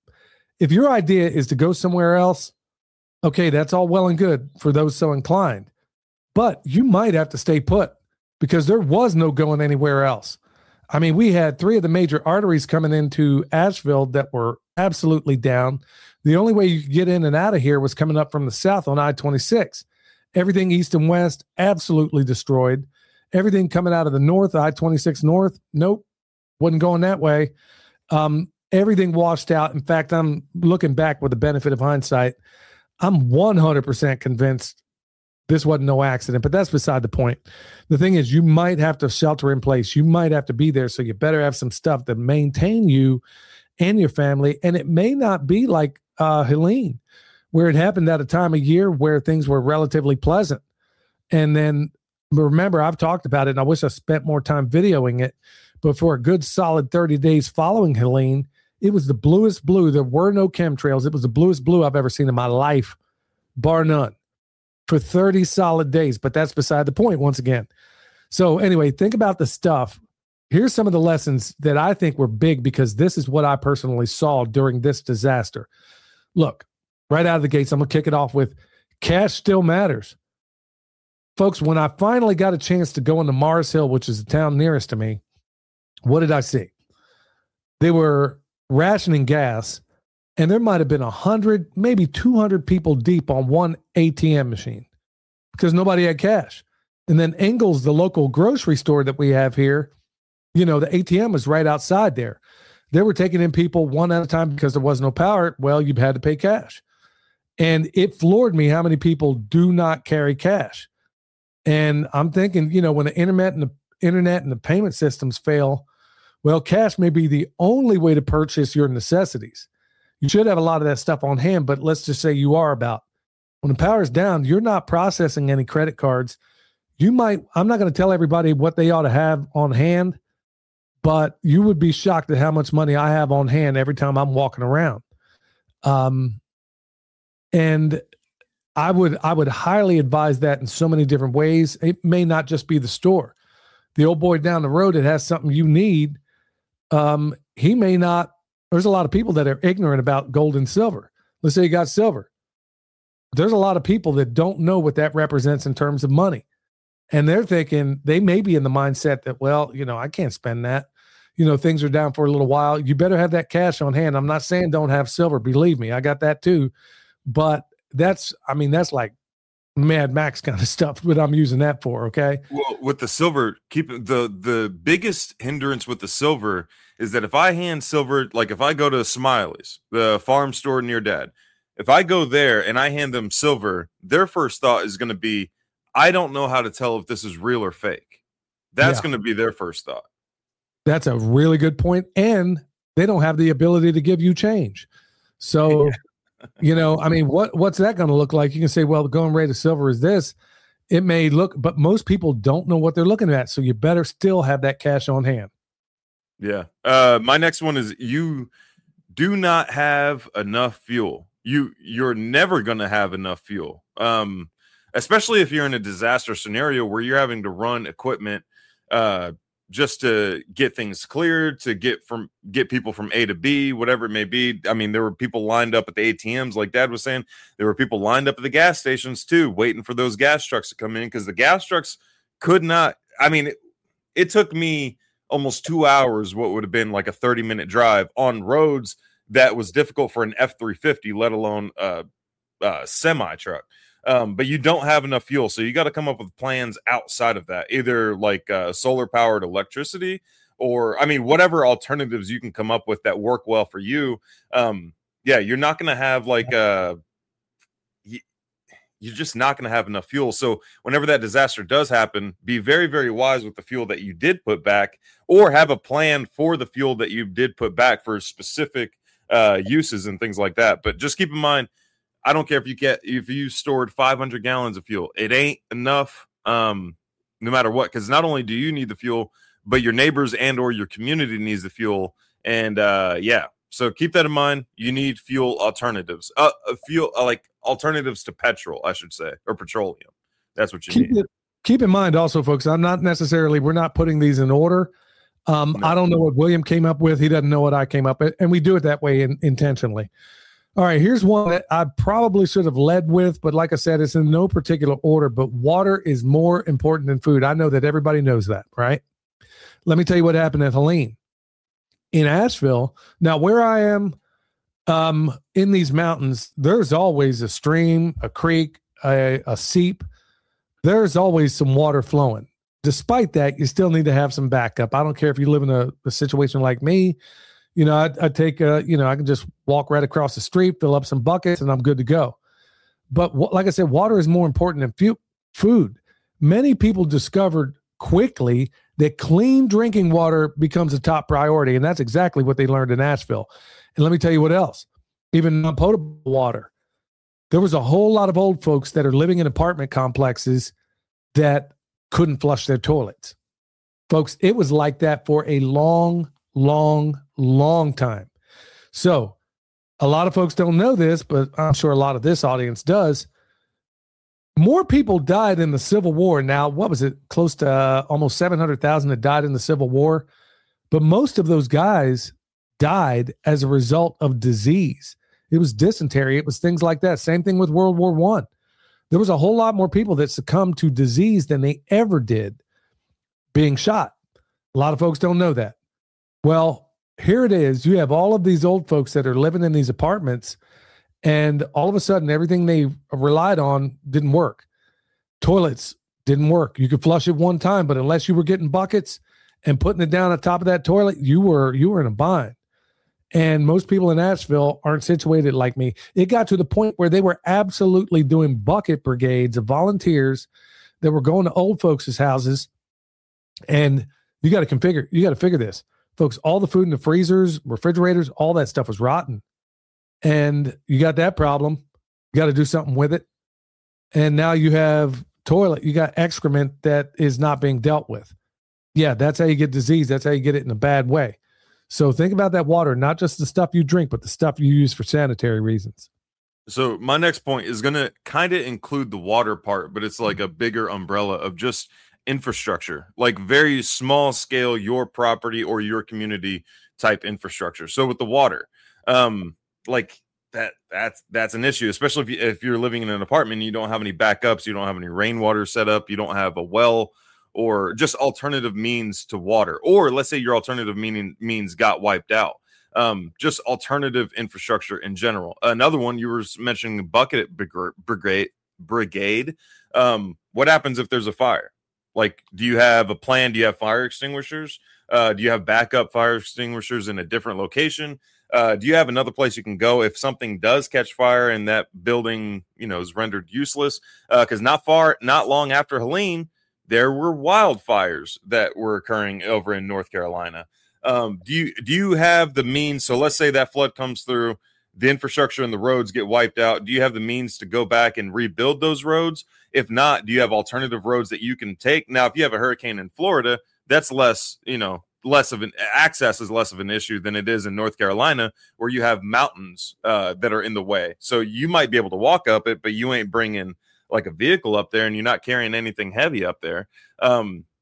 if your idea is to go somewhere else, okay, that's all well and good for those so inclined, but you might have to stay put because there was no going anywhere else. I mean, we had 3 of the major arteries coming into Asheville that were absolutely down. The only way you could get in and out of here was coming up from the south on I-26. Everything east and west, absolutely destroyed. Everything coming out of the north, I-26 north, nope, wasn't going that way. Everything washed out. In fact, I'm looking back with the benefit of hindsight. I'm 100% convinced this wasn't no accident, but that's beside the point. The thing is, you might have to shelter in place. You might have to be there, so you better have some stuff to maintain you and your family. And it may not be like Helene, where it happened at a time of year where things were relatively pleasant. And then, remember, I've talked about it, and I wish I spent more time videoing it, but for a good solid 30 days following Helene, it was the bluest blue. There were no chemtrails. It was the bluest blue I've ever seen in my life, bar none, for 30 solid days. But that's beside the point once again. So anyway, think about the stuff. Here's some of the lessons that I think were big because this is what I personally saw during this disaster. Look, right out of the gates, I'm going to kick it off with cash still matters. Folks, when I finally got a chance to go into Mars Hill, which is the town nearest to me, what did I see? They were rationing gas, and there might have been 100, maybe 200 people deep on one ATM machine because nobody had cash. And then Ingles, the local grocery store that we have here, the ATM was right outside there. They were taking in people one at a time because there was no power. Well, you had to pay cash. And it floored me how many people do not carry cash. And I'm thinking, when the internet and the payment systems fail, well, cash may be the only way to purchase your necessities. You should have a lot of that stuff on hand, but let's just say you are about. When the power's down, you're not processing any credit cards. I'm not going to tell everybody what they ought to have on hand, but you would be shocked at how much money I have on hand every time I'm walking around. And I would highly advise that in so many different ways. It may not just be the store. The old boy down the road that has something you need, he may not. There's a lot of people that are ignorant about gold and silver. Let's say you got silver. There's a lot of people that don't know what that represents in terms of money. And they're thinking, they may be in the mindset that, well, I can't spend that. Things are down for a little while. You better have that cash on hand. I'm not saying don't have silver. Believe me, I got that too. But that's like Mad Max kind of stuff, what I'm using that for, okay? Well, with the silver, keep the biggest hindrance with the silver is that if I hand silver, like if I go to Smiley's, the farm store near Dad, if I go there and I hand them silver, their first thought is going to be, I don't know how to tell if this is real or fake. That's going to be their first thought. That's a really good point. And they don't have the ability to give you change. So, what's that going to look like? You can say, well, the going rate of silver is this. It may look, but most people don't know what they're looking at. So you better still have that cash on hand. Yeah. My next one is you do not have enough fuel. You're never going to have enough fuel. Especially if you're in a disaster scenario where you're having to run equipment just to get things cleared, to get people from A to B, whatever it may be. I mean, there were people lined up at the ATMs, like Dad was saying. There were people lined up at the gas stations too, waiting for those gas trucks to come in, because the gas trucks could not. I mean, it took me almost 2 hours, what would have been like a 30-minute drive on roads that was difficult for an F-350, let alone a semi truck. But you don't have enough fuel, so you got to come up with plans outside of that, either like solar powered electricity, or I mean, whatever alternatives you can come up with that work well for you. Yeah, you're not going to have like you're just not going to have enough fuel. So whenever that disaster does happen, be very, very wise with the fuel that you did put back, or have a plan for the fuel that you did put back for specific uses and things like that. But just keep in mind, I don't care if you stored 500 gallons of fuel, it ain't enough, no matter what, because not only do you need the fuel, but your neighbors and or your community needs the fuel. And yeah, so keep that in mind. You need fuel alternatives, like alternatives to petrol, I should say, or petroleum. That's what you need. Keep in mind also, folks, we're not putting these in order. No. I don't know what William came up with. He doesn't know what I came up with, and we do it that way intentionally. All right, here's one that I probably should have led with, but like I said, it's in no particular order, but water is more important than food. I know that everybody knows that, right? Let me tell you what happened at Helene. In Asheville, now where I am in these mountains, there's always a stream, a creek, a seep. There's always some water flowing. Despite that, you still need to have some backup. I don't care if you live in a situation like me. You know, I take I can just walk right across the street, fill up some buckets, and I'm good to go. But like I said, water is more important than food. Many people discovered quickly that clean drinking water becomes a top priority, and that's exactly what they learned in Asheville. And let me tell you what else. Even non-potable water. There was a whole lot of old folks that are living in apartment complexes that couldn't flush their toilets. Folks, it was like that for a long time. So a lot of folks don't know this, but I'm sure a lot of this audience does. More people died in the Civil War. Now, what was it? Close to almost 700,000 that died in the Civil War. But most of those guys died as a result of disease. It was dysentery. It was things like that. Same thing with World War I. There was a whole lot more people that succumbed to disease than they ever did being shot. A lot of folks don't know that. Well, here it is. You have all of these old folks that are living in these apartments, and all of a sudden, everything they relied on didn't work. Toilets didn't work. You could flush it one time, but unless you were getting buckets and putting it down on top of that toilet, you were in a bind. And most people in Asheville aren't situated like me. It got to the point where they were absolutely doing bucket brigades of volunteers that were going to old folks' houses. And you got to figure this. Folks, all the food in the freezers, refrigerators, all that stuff was rotten. And you got that problem. You got to do something with it. And now you have you got excrement that is not being dealt with. Yeah, that's how you get disease. That's how you get it in a bad way. So think about that water, not just the stuff you drink, but the stuff you use for sanitary reasons. So my next point is going to kind of include the water part, but it's like a bigger umbrella of just infrastructure, like very small scale, your property or your community type infrastructure. So with the water, like that's an issue, especially if you're living in an apartment and you don't have any backups, you don't have any rainwater set up, you don't have a well or just alternative means to water, or let's say your alternative means got wiped out. Just alternative infrastructure in general. Another one, you were mentioning bucket brigade. What happens if there's a fire? Like, do you have a plan? Do you have fire extinguishers? Do you have backup fire extinguishers in a different location? Do you have another place you can go if something does catch fire and that building, is rendered useless? Because not long after Helene, there were wildfires that were occurring over in North Carolina. Do you have the means? So let's say that flood comes through, the infrastructure and the roads get wiped out. Do you have the means to go back and rebuild those roads? If not, do you have alternative roads that you can take? Now, if you have a hurricane in Florida, that's less of an access is less of an issue than it is in North Carolina, where you have mountains that are in the way. So you might be able to walk up it, but you ain't bringing like a vehicle up there, and you're not carrying anything heavy up there.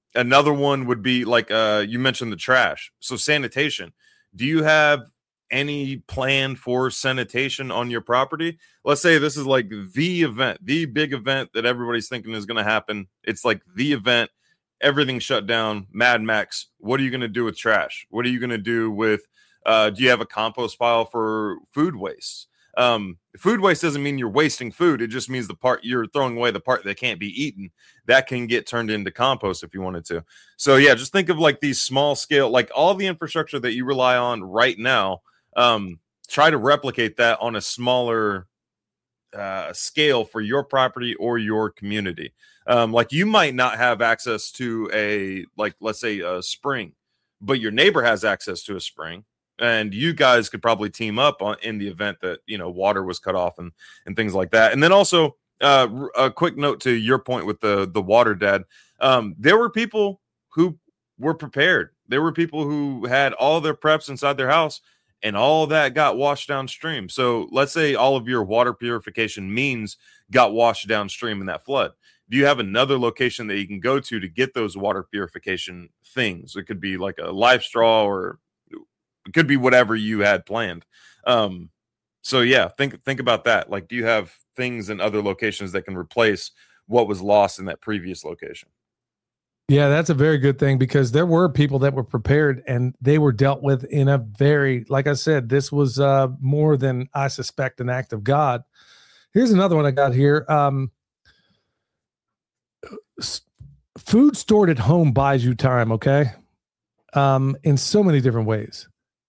Another one would be like you mentioned the trash. So sanitation. Do you have any plan for sanitation on your property? Let's say this is like the event, the big event that everybody's thinking is going to happen. It's like the event, everything's shut down, Mad Max. What are you going to do with trash? What are you going to do with, do you have a compost pile for food waste? Food waste doesn't mean you're wasting food. It just means the part you're throwing away, the part that can't be eaten, that can get turned into compost if you wanted to. So yeah, just think of like these small scale, like all the infrastructure that you rely on right now. Try to replicate that on a smaller scale for your property or your community. Like you might not have access to a, like, let's say a spring, but your neighbor has access to a spring, and you guys could probably team up in the event that, you know, water was cut off and things like that. And then also a quick note to your point with the water, Dad. There were people who were prepared. There were people who had all their preps inside their house, and all that got washed downstream. So let's say all of your water purification means got washed downstream in that flood. Do you have another location that you can go to get those water purification things? It could be like a life straw, or it could be whatever you had planned. So yeah, think about that. Like, do you have things in other locations that can replace what was lost in that previous location? Yeah, that's a very good thing, because there were people that were prepared and they were dealt with in a very, like I said, this was more than I suspect an act of God. Here's another one I got here. Food stored at home buys you time, okay? In so many different ways.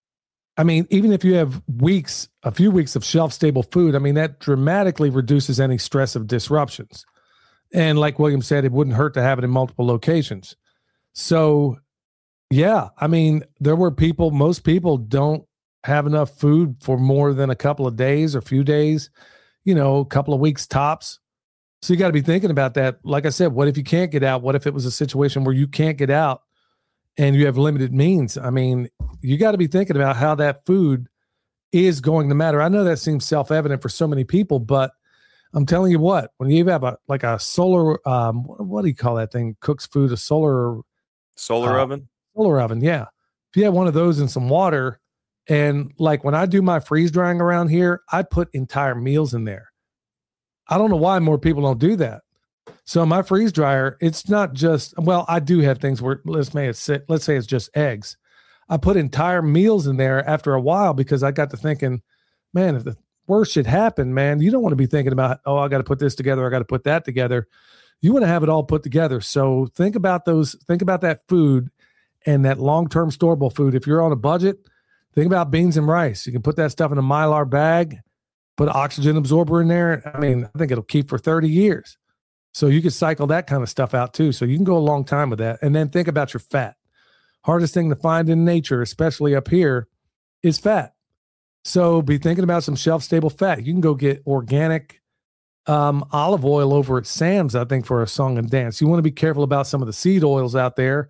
I mean, even if you have a few weeks of shelf-stable food, I mean, that dramatically reduces any stress of disruptions. And like William said, it wouldn't hurt to have it in multiple locations. So, yeah, I mean, there were most people don't have enough food for more than a couple of days or a few days, you know, a couple of weeks tops. So you got to be thinking about that. Like I said, what if you can't get out? What if it was a situation where you can't get out and you have limited means? I mean, you got to be thinking about how that food is going to matter. I know that seems self-evident for so many people, but I'm telling you what, when you have a solar, what do you call that thing? Cooks food, a solar oven? Solar oven, yeah. If you have one of those in some water, and like when I do my freeze drying around here, I put entire meals in there. I don't know why more people don't do that. So my freeze dryer, it's not just, well, I do have things where let's say it's just eggs. I put entire meals in there after a while, because I got to thinking, man, if the worst should happen, man, you don't want to be thinking about, oh, I got to put this together, I got to put that together. You want to have it all put together. So think about that food and that long-term storable food. If you're on a budget, think about beans and rice. You can put that stuff in a Mylar bag, put an oxygen absorber in there. I mean, I think it'll keep for 30 years. So you could cycle that kind of stuff out too. So you can go a long time with that. And then think about your fat. Hardest thing to find in nature, especially up here, is fat. So be thinking about some shelf-stable fat. You can go get organic olive oil over at Sam's, I think, for a song and dance. You want to be careful about some of the seed oils out there,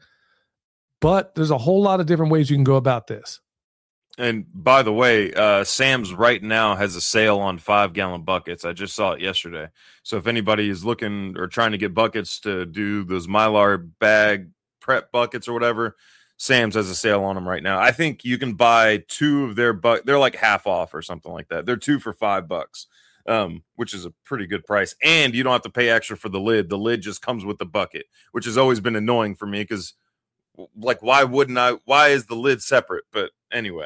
but there's a whole lot of different ways you can go about this. And by the way, Sam's right now has a sale on 5-gallon buckets. I just saw it yesterday. So if anybody is looking or trying to get buckets to do those Mylar bag prep buckets or whatever, Sam's has a sale on them right now. I think you can buy 2 of their they're like half off or something like that. They're 2 for $5, which is a pretty good price. And you don't have to pay extra for the lid. The lid just comes with the bucket, which has always been annoying for me, because like, why is the lid separate? But anyway,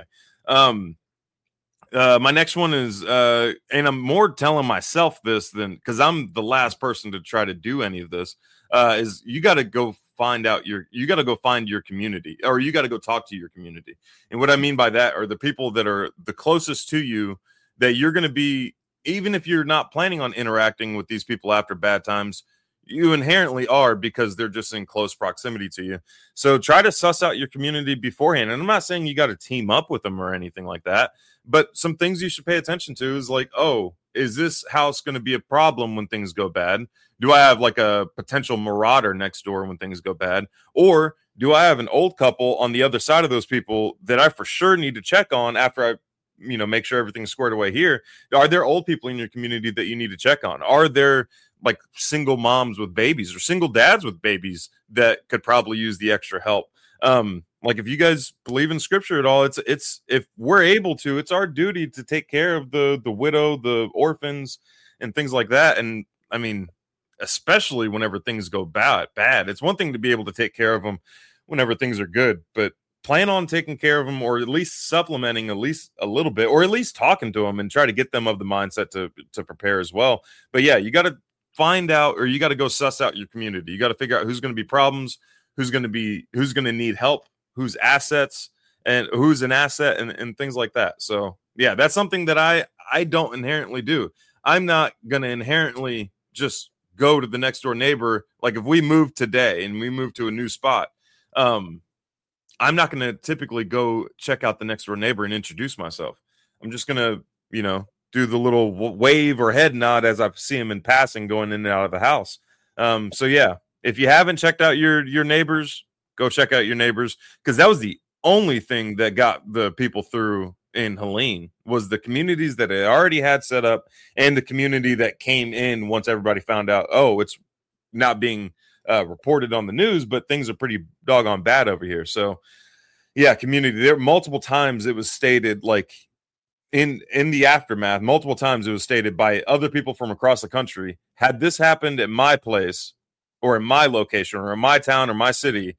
my next one is, and I'm more telling myself this than, because I'm the last person to try to do any of this, is you got to go find your community, or you got to go talk to your community. And what I mean by that are the people that are the closest to you, that you're going to be, even if you're not planning on interacting with these people after bad times, you inherently are, because they're just in close proximity to you. So try to suss out your community beforehand. And I'm not saying you got to team up with them or anything like that, but some things you should pay attention to is like, oh, is this house going to be a problem when things go bad? Do I have like a potential marauder next door when things go bad? Or do I have an old couple on the other side of those people that I for sure need to check on after I make sure everything's squared away here. Are there old people in your community that you need to check on? Are there like single moms with babies or single dads with babies that could probably use the extra help? Like if you guys believe in scripture at all, it's if we're able to, it's our duty to take care of the widow, the orphans, and things like that. And I mean, especially whenever things go bad. It's one thing to be able to take care of them whenever things are good, but plan on taking care of them, or at least supplementing at least a little bit, or at least talking to them and try to get them of the mindset to prepare as well. But yeah, you got to find out, or you got to go suss out your community. You got to figure out who's going to be problems, who's going to need help, who's assets, and who's an asset, and things like that. So yeah, that's something that I don't inherently do. I'm not going to inherently just go to the next door neighbor. Like if we move today and we move to a new spot, I'm not going to typically go check out the next door neighbor and introduce myself. I'm just going to, do the little wave or head nod as I see him in passing going in and out of the house. So yeah, if you haven't checked out your neighbors, go check out your neighbors, because that was the only thing that got the people through in Helene, was the communities that it already had set up and the community that came in once everybody found out, oh, it's not being reported on the news, but things are pretty doggone bad over here. So yeah, community. There multiple times it was stated, like in the aftermath, multiple times it was stated by other people from across the country, had this happened at my place or in my location or in my town or my city,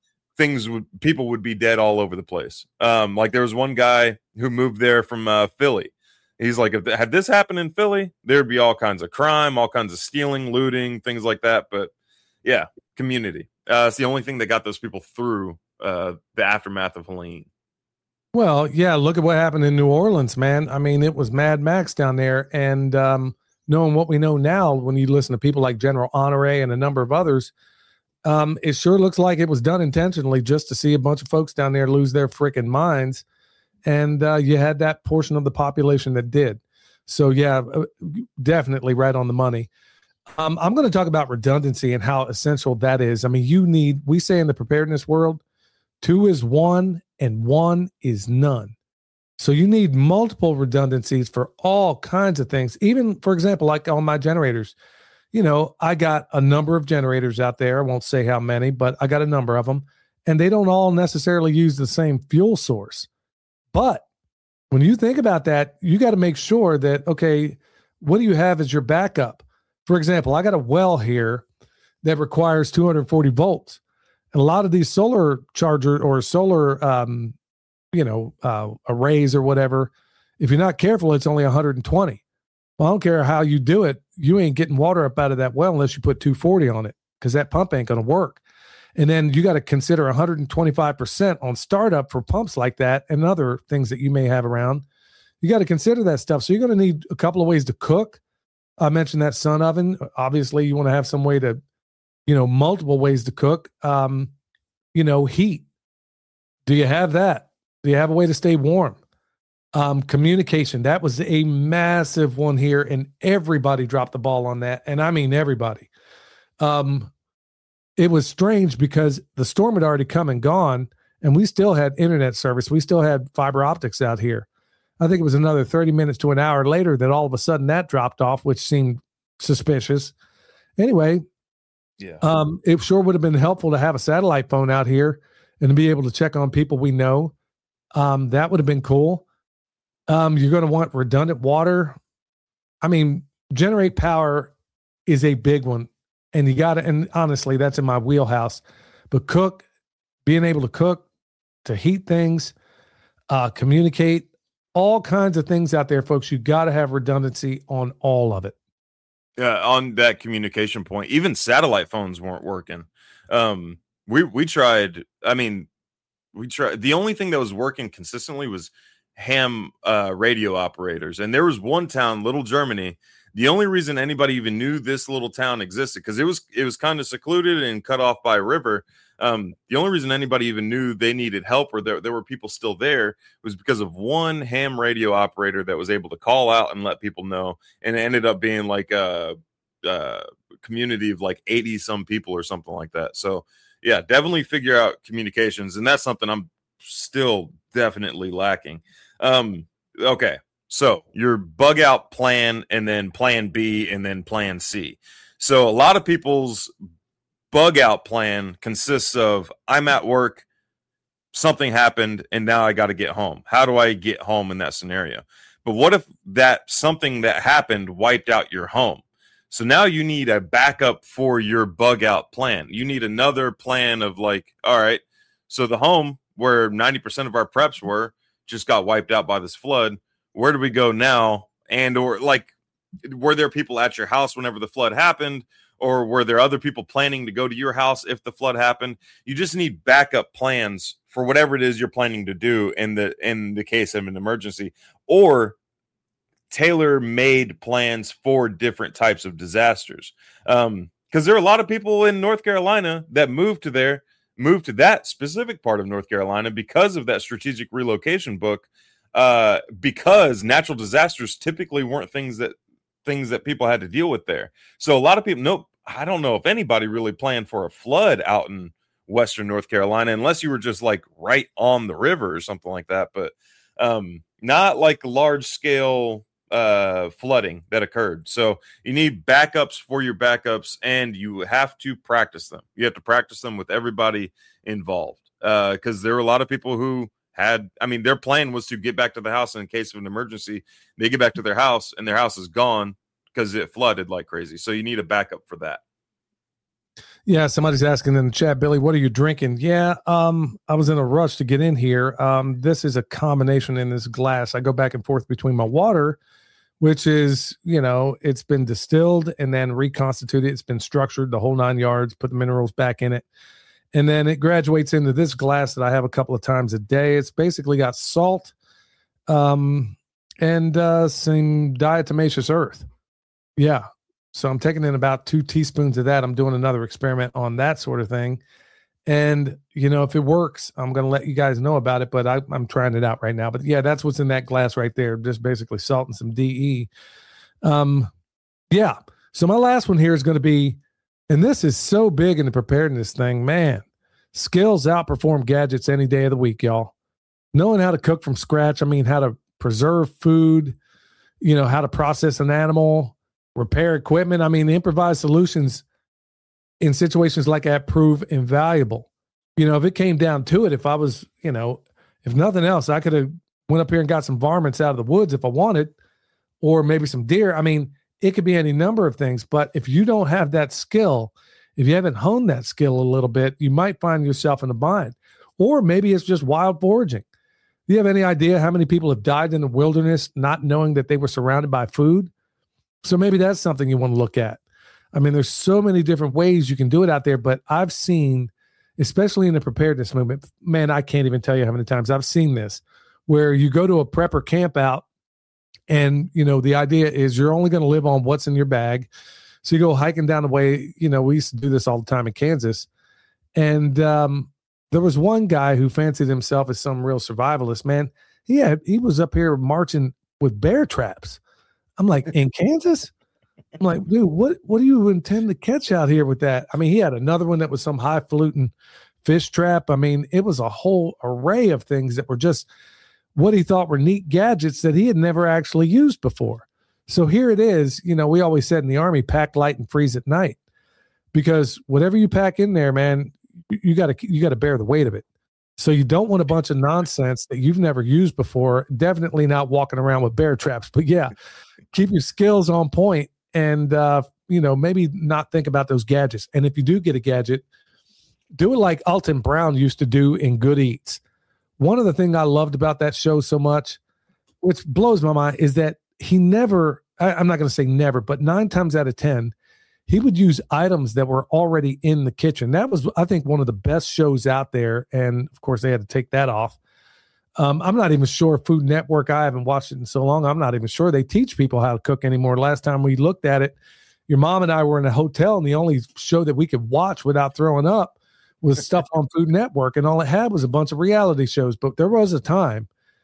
people would be dead all over the place. Like there was one guy who moved there from Philly. He's like, if had this happened in Philly, there'd be all kinds of crime, all kinds of stealing, looting, things like that. But yeah, community. It's the only thing that got those people through the aftermath of Helene. Well, yeah, look at what happened in New Orleans, man. I mean, it was Mad Max down there. And knowing what we know now, when you listen to people like General Honoré and a number of others, it sure looks like it was done intentionally just to see a bunch of folks down there lose their freaking minds. And you had that portion of the population that did. So yeah, definitely right on the money. I'm going to talk about redundancy and how essential that is. I mean, we say in the preparedness world, 2 is 1 and 1 is none. So you need multiple redundancies for all kinds of things. Even, for example, like on my generators, I got a number of generators out there. I won't say how many, but I got a number of them, and they don't all necessarily use the same fuel source. But when you think about that, you got to make sure that, okay, what do you have as your backup? For example, I got a well here that requires 240 volts. And a lot of these solar charger or solar, arrays or whatever, if you're not careful, it's only 120. Well, I don't care how you do it. You ain't getting water up out of that well unless you put 240 on it, because that pump ain't going to work. And then you got to consider 125% on startup for pumps like that and other things that you may have around. You got to consider that stuff. So you're going to need a couple of ways to cook. I mentioned that sun oven. Obviously, you want to have some way to, multiple ways to cook. Heat. Do you have that? Do you have a way to stay warm? Communication. That was a massive one here, and everybody dropped the ball on that. And I mean, everybody. It was strange because the storm had already come and gone, and we still had internet service. We still had fiber optics out here. I think it was another 30 minutes to an hour later that all of a sudden that dropped off, which seemed suspicious. Anyway, yeah, it sure would have been helpful to have a satellite phone out here and to be able to check on people we know. That would have been cool. You're going to want redundant water. I mean, generate power is a big one, and you got to, and honestly, that's in my wheelhouse. But being able to cook, to heat things, communicate, all kinds of things out there, folks. You got to have redundancy on all of it. Yeah, on that communication point, even satellite phones weren't working. We tried. I mean, we tried. The only thing that was working consistently was ham radio operators. And there was one town, Little Germany. The only reason anybody even knew this little town existed, because it was kind of secluded and cut off by a river. The only reason anybody even knew they needed help, or there were people still there, was because of one ham radio operator that was able to call out and let people know. And it ended up being like a community of like 80 some people or something like that. So yeah, definitely figure out communications. And that's something I'm still definitely lacking. Okay. So your bug out plan, and then plan B, and then plan C. So a lot of people's bug out plan consists of, I'm at work, something happened, and now I got to get home. How do I get home in that scenario? But what if that something that happened wiped out your home? So now you need a backup for your bug out plan. You need another plan of like, all right, so the home where 90% of our preps were just got wiped out by this flood. Where do we go now? And or like, were there people at your house whenever the flood happened? Or were there other people planning to go to your house if the flood happened? You just need backup plans for whatever it is you're planning to do in the case of an emergency, or tailor-made plans for different types of disasters. Because there are a lot of people in North Carolina that moved to that specific part of North Carolina because of that strategic relocation book. Because natural disasters typically weren't things that people had to deal with there. So a lot of people, I don't know if anybody really planned for a flood out in Western North Carolina, unless you were just like right on the river or something like that. But not like large scale flooding that occurred. So you need backups for your backups, and you have to practice them. You have to practice them with everybody involved, because there were a lot of people who their plan was to get back to the house in case of an emergency. They get back to their house and their house is gone because it flooded like crazy. So you need a backup for that. Yeah, somebody's asking in the chat, Billy, what are you drinking? Yeah, I was in a rush to get in here. This is a combination in this glass. I go back and forth between my water, which is, it's been distilled and then reconstituted. It's been structured, the whole 9 yards, put the minerals back in it. And then it graduates into this glass that I have a couple of times a day. It's basically got salt and some diatomaceous earth. Yeah. So I'm taking in about 2 teaspoons of that. I'm doing another experiment on that sort of thing. And, if it works, I'm going to let you guys know about it, but I'm trying it out right now. But yeah, that's what's in that glass right there. Just basically salt and some DE. Yeah. So my last one here is going to be, and this is so big in the preparedness thing, man, skills outperform gadgets any day of the week, y'all. Knowing how to cook from scratch. How to preserve food, how to process an animal, repair equipment. Improvised solutions in situations like that prove invaluable. If it came down to it, if I was, if nothing else, I could have went up here and got some varmints out of the woods if I wanted, or maybe some deer. It could be any number of things, but if you don't have that skill, if you haven't honed that skill a little bit, you might find yourself in a bind. Or maybe it's just wild foraging. Do you have any idea how many people have died in the wilderness not knowing that they were surrounded by food? So maybe that's something you want to look at. There's so many different ways you can do it out there, but I've seen, especially in the preparedness movement, man, I can't even tell you how many times I've seen this, where you go to a prepper camp out, and, the idea is you're only going to live on what's in your bag. So you go hiking down the way, we used to do this all the time in Kansas. And there was one guy who fancied himself as some real survivalist, man. He was up here marching with bear traps. I'm like, in Kansas? I'm like, dude, what do you intend to catch out here with that? He had another one that was some highfalutin fish trap. It was a whole array of things that were just what he thought were neat gadgets that he had never actually used before. So here it is. We always said in the Army, pack light and freeze at night, because whatever you pack in there, man, you got to bear the weight of it. So you don't want a bunch of nonsense that you've never used before. Definitely not walking around with bear traps, but yeah, keep your skills on point and, maybe not think about those gadgets. And if you do get a gadget, do it like Alton Brown used to do in Good Eats. One of the things I loved about that show so much, which blows my mind, is that he never, I'm not going to say never, but 9 times out of 10, he would use items that were already in the kitchen. That was, I think, one of the best shows out there. And of course, they had to take that off. I'm not even sure Food Network, I haven't watched it in so long, I'm not even sure they teach people how to cook anymore. Last time we looked at it, your mom and I were in a hotel, and the only show that we could watch without throwing up was stuff on Food Network, and all it had was a bunch of reality shows. But there was a time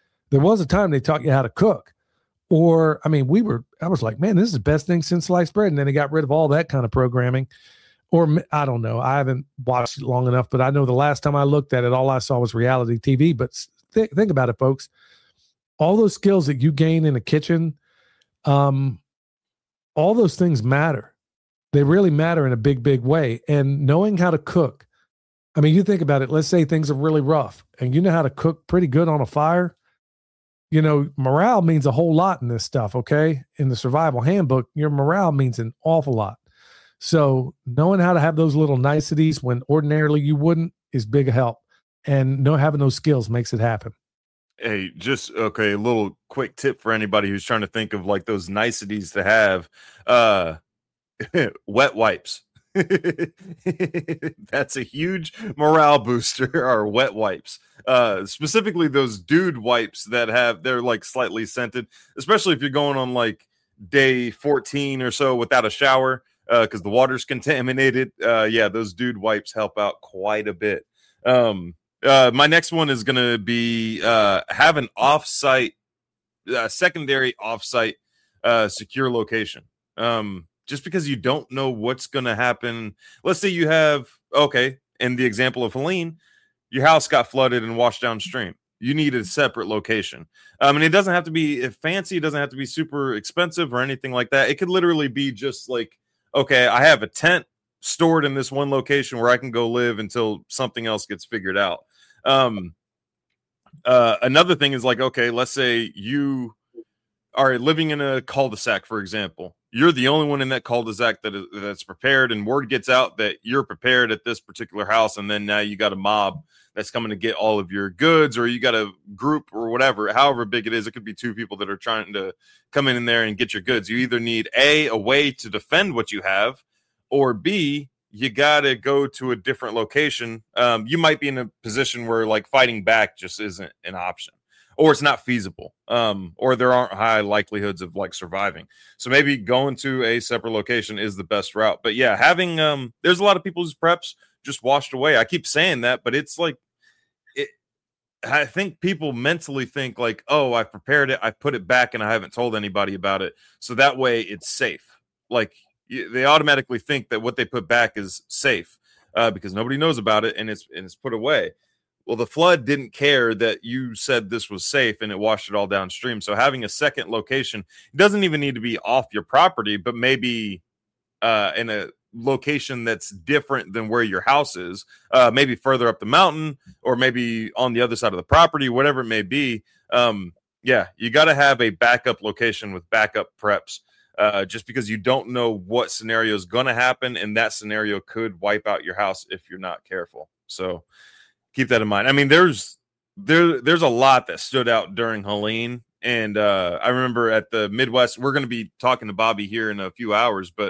they taught you how to cook. Or, I was like, man, this is the best thing since sliced bread. And then they got rid of all that kind of programming. Or I don't know. I haven't watched it long enough, but I know the last time I looked at it, all I saw was reality TV. But think about it, folks. all those skills that you gain in the kitchen, all those things matter. They really matter in a big, big way. And knowing how to cook, I mean, you think about it, let's say things are really rough and you know how to cook pretty good on a fire. You know, morale means a whole lot in this stuff, okay? In the survival handbook, your morale means an awful lot. So knowing how to have those little niceties when ordinarily you wouldn't is big help. And having those skills makes it happen. Hey, just okay, a little quick tip for anybody who's trying to think of like those niceties to have. Wet wipes. That's a huge morale booster, are wet wipes. Specifically those dude wipes that they're like slightly scented, especially if you're going on like day 14 or so without a shower, because the water's contaminated. Yeah, those dude wipes help out quite a bit. My next one is going to be have an offsite, secondary offsite secure location. Just because you don't know what's going to happen. Let's say you have, okay, in the example of Helene, your house got flooded and washed downstream. You need a separate location. And it doesn't have to be fancy. It doesn't have to be super expensive or anything like that. It could literally be just like, okay, I have a tent stored in this one location where I can go live until something else gets figured out. Another thing is like, okay, let's say you are living in a cul-de-sac, for example. You're the only one in that cul-de-sac that's prepared, and word gets out that you're prepared at this particular house, and then now you got a mob that's coming to get all of your goods, or you got a group or whatever, however big it is. It could be 2 people that are trying to come in there and get your goods. You either need a way to defend what you have, or B, you got to go to a different location. You might be in a position where like fighting back just isn't an option, or it's not feasible, or there aren't high likelihoods of like surviving. So maybe going to a separate location is the best route. But yeah, having there's a lot of people whose preps just washed away. I keep saying that, but it's like I think people mentally think like, oh, I've prepared it, I've put it back, and I haven't told anybody about it, so that way it's safe. Like they automatically think that what they put back is safe because nobody knows about it and it's put away. Well, the flood didn't care that you said this was safe and it washed it all downstream. So having a second location, it doesn't even need to be off your property, but maybe in a location that's different than where your house is, maybe further up the mountain or maybe on the other side of the property, whatever it may be. Yeah, you got to have a backup location with backup preps. Just because you don't know what scenario is going to happen, and that scenario could wipe out your house if you're not careful. So keep that in mind. I mean, there's a lot that stood out during Helene, and I remember at the Midwest, we're going to be talking to Bobby here in a few hours, but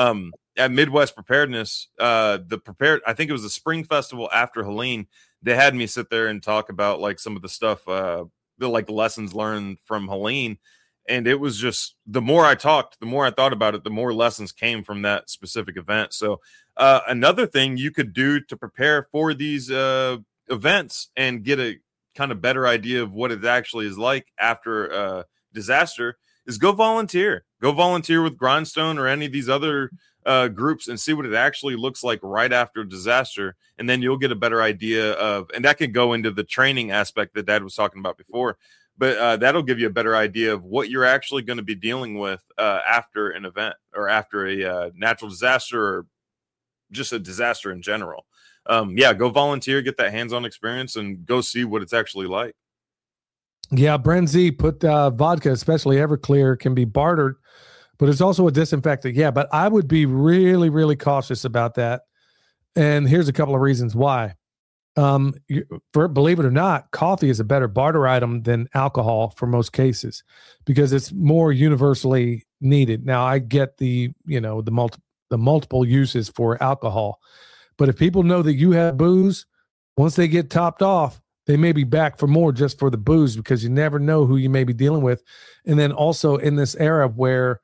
at Midwest Preparedness, I think it was the spring festival after Helene, they had me sit there and talk about like some of the stuff, the lessons learned from Helene. And it was just, the more I talked, the more I thought about it, the more lessons came from that specific event. So another thing you could do to prepare for these events and get a kind of better idea of what it actually is like after a disaster is go volunteer. Go volunteer with Grindstone or any of these other groups and see what it actually looks like right after a disaster. And then you'll get a better idea of, and that could go into the training aspect that Dad was talking about before. But that'll give you a better idea of what you're actually going to be dealing with after an event or after a natural disaster or just a disaster in general. Yeah, go volunteer, get that hands-on experience, and go see what it's actually like. Yeah, Brent Z put vodka, especially Everclear, can be bartered, but it's also a disinfectant. Yeah, but I would be really, really cautious about that. And here's a couple of reasons why. Believe it or not, coffee is a better barter item than alcohol for most cases because it's more universally needed. Now, I get the multiple uses for alcohol, but if people know that you have booze, once they get topped off, they may be back for more just for the booze because you never know who you may be dealing with. And then also in this era where,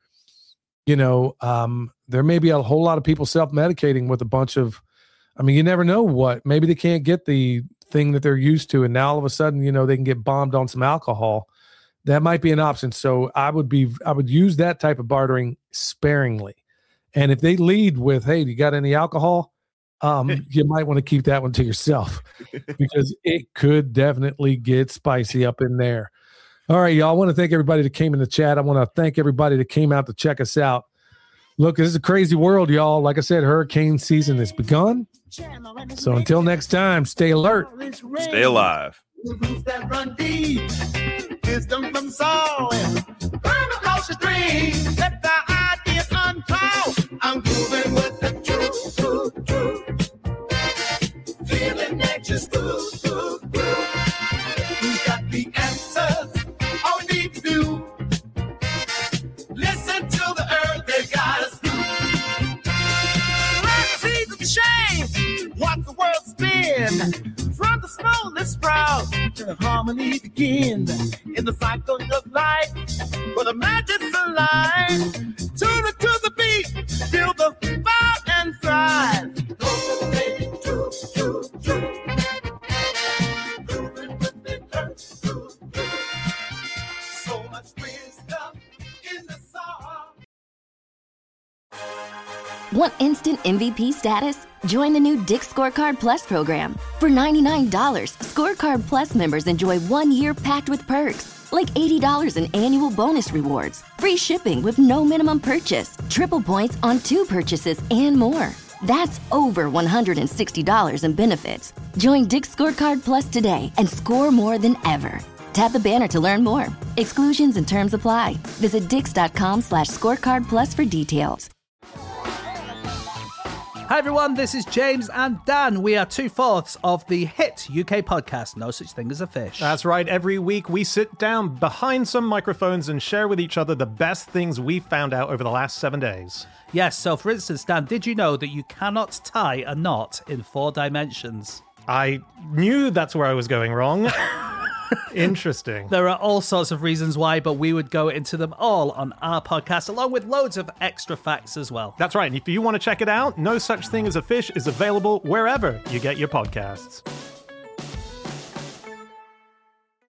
there may be a whole lot of people self-medicating with a bunch of, you never know what. Maybe they can't get the thing that they're used to, and now all of a sudden, they can get bombed on some alcohol. That might be an option. So I would use that type of bartering sparingly. And if they lead with, "Hey, do you got any alcohol?" You might want to keep that one to yourself because it could definitely get spicy up in there. All right, y'all. I want to thank everybody that came in the chat. I want to thank everybody that came out to check us out. Look, this is a crazy world, y'all. Like I said, hurricane season has begun. So until next time, stay alert. Stay alive. That run deep, wisdom from Saul, burn across the stream, let the ideas unfold. I'm grooving with the truth. Feeling nature's groove. We got the answers, all we need to do. Listen to the earth, they got us through. Let's see the shame, watch the world spin. From the smallest sprout to harmony begin in the cycle of life, where the magic's alive. Tune it to the beat, feel the fire and thrive. So much wisdom in the song. Want instant MVP status? Join the new Dick Scorecard Plus program. For $99, Scorecard Plus members enjoy 1 year packed with perks, like $80 in annual bonus rewards, free shipping with no minimum purchase, triple points on 2 purchases, and more. That's over $160 in benefits. Join Dick Scorecard Plus today and score more than ever. Tap the banner to learn more. Exclusions and terms apply. Visit dix.com/scorecard plus for details. Hi everyone, this is James and Dan. We are 2/4 of the hit UK podcast, No Such Thing as a Fish. That's right. Every week we sit down behind some microphones and share with each other the best things we found out over the last 7 days. Yes, so for instance, Dan, did you know that you cannot tie a knot in 4 dimensions? I knew that's where I was going wrong. Interesting. There are all sorts of reasons why, but we would go into them all on our podcast, along with loads of extra facts as well. That's right. And if you want to check it out, No Such Thing as a Fish is available wherever you get your podcasts.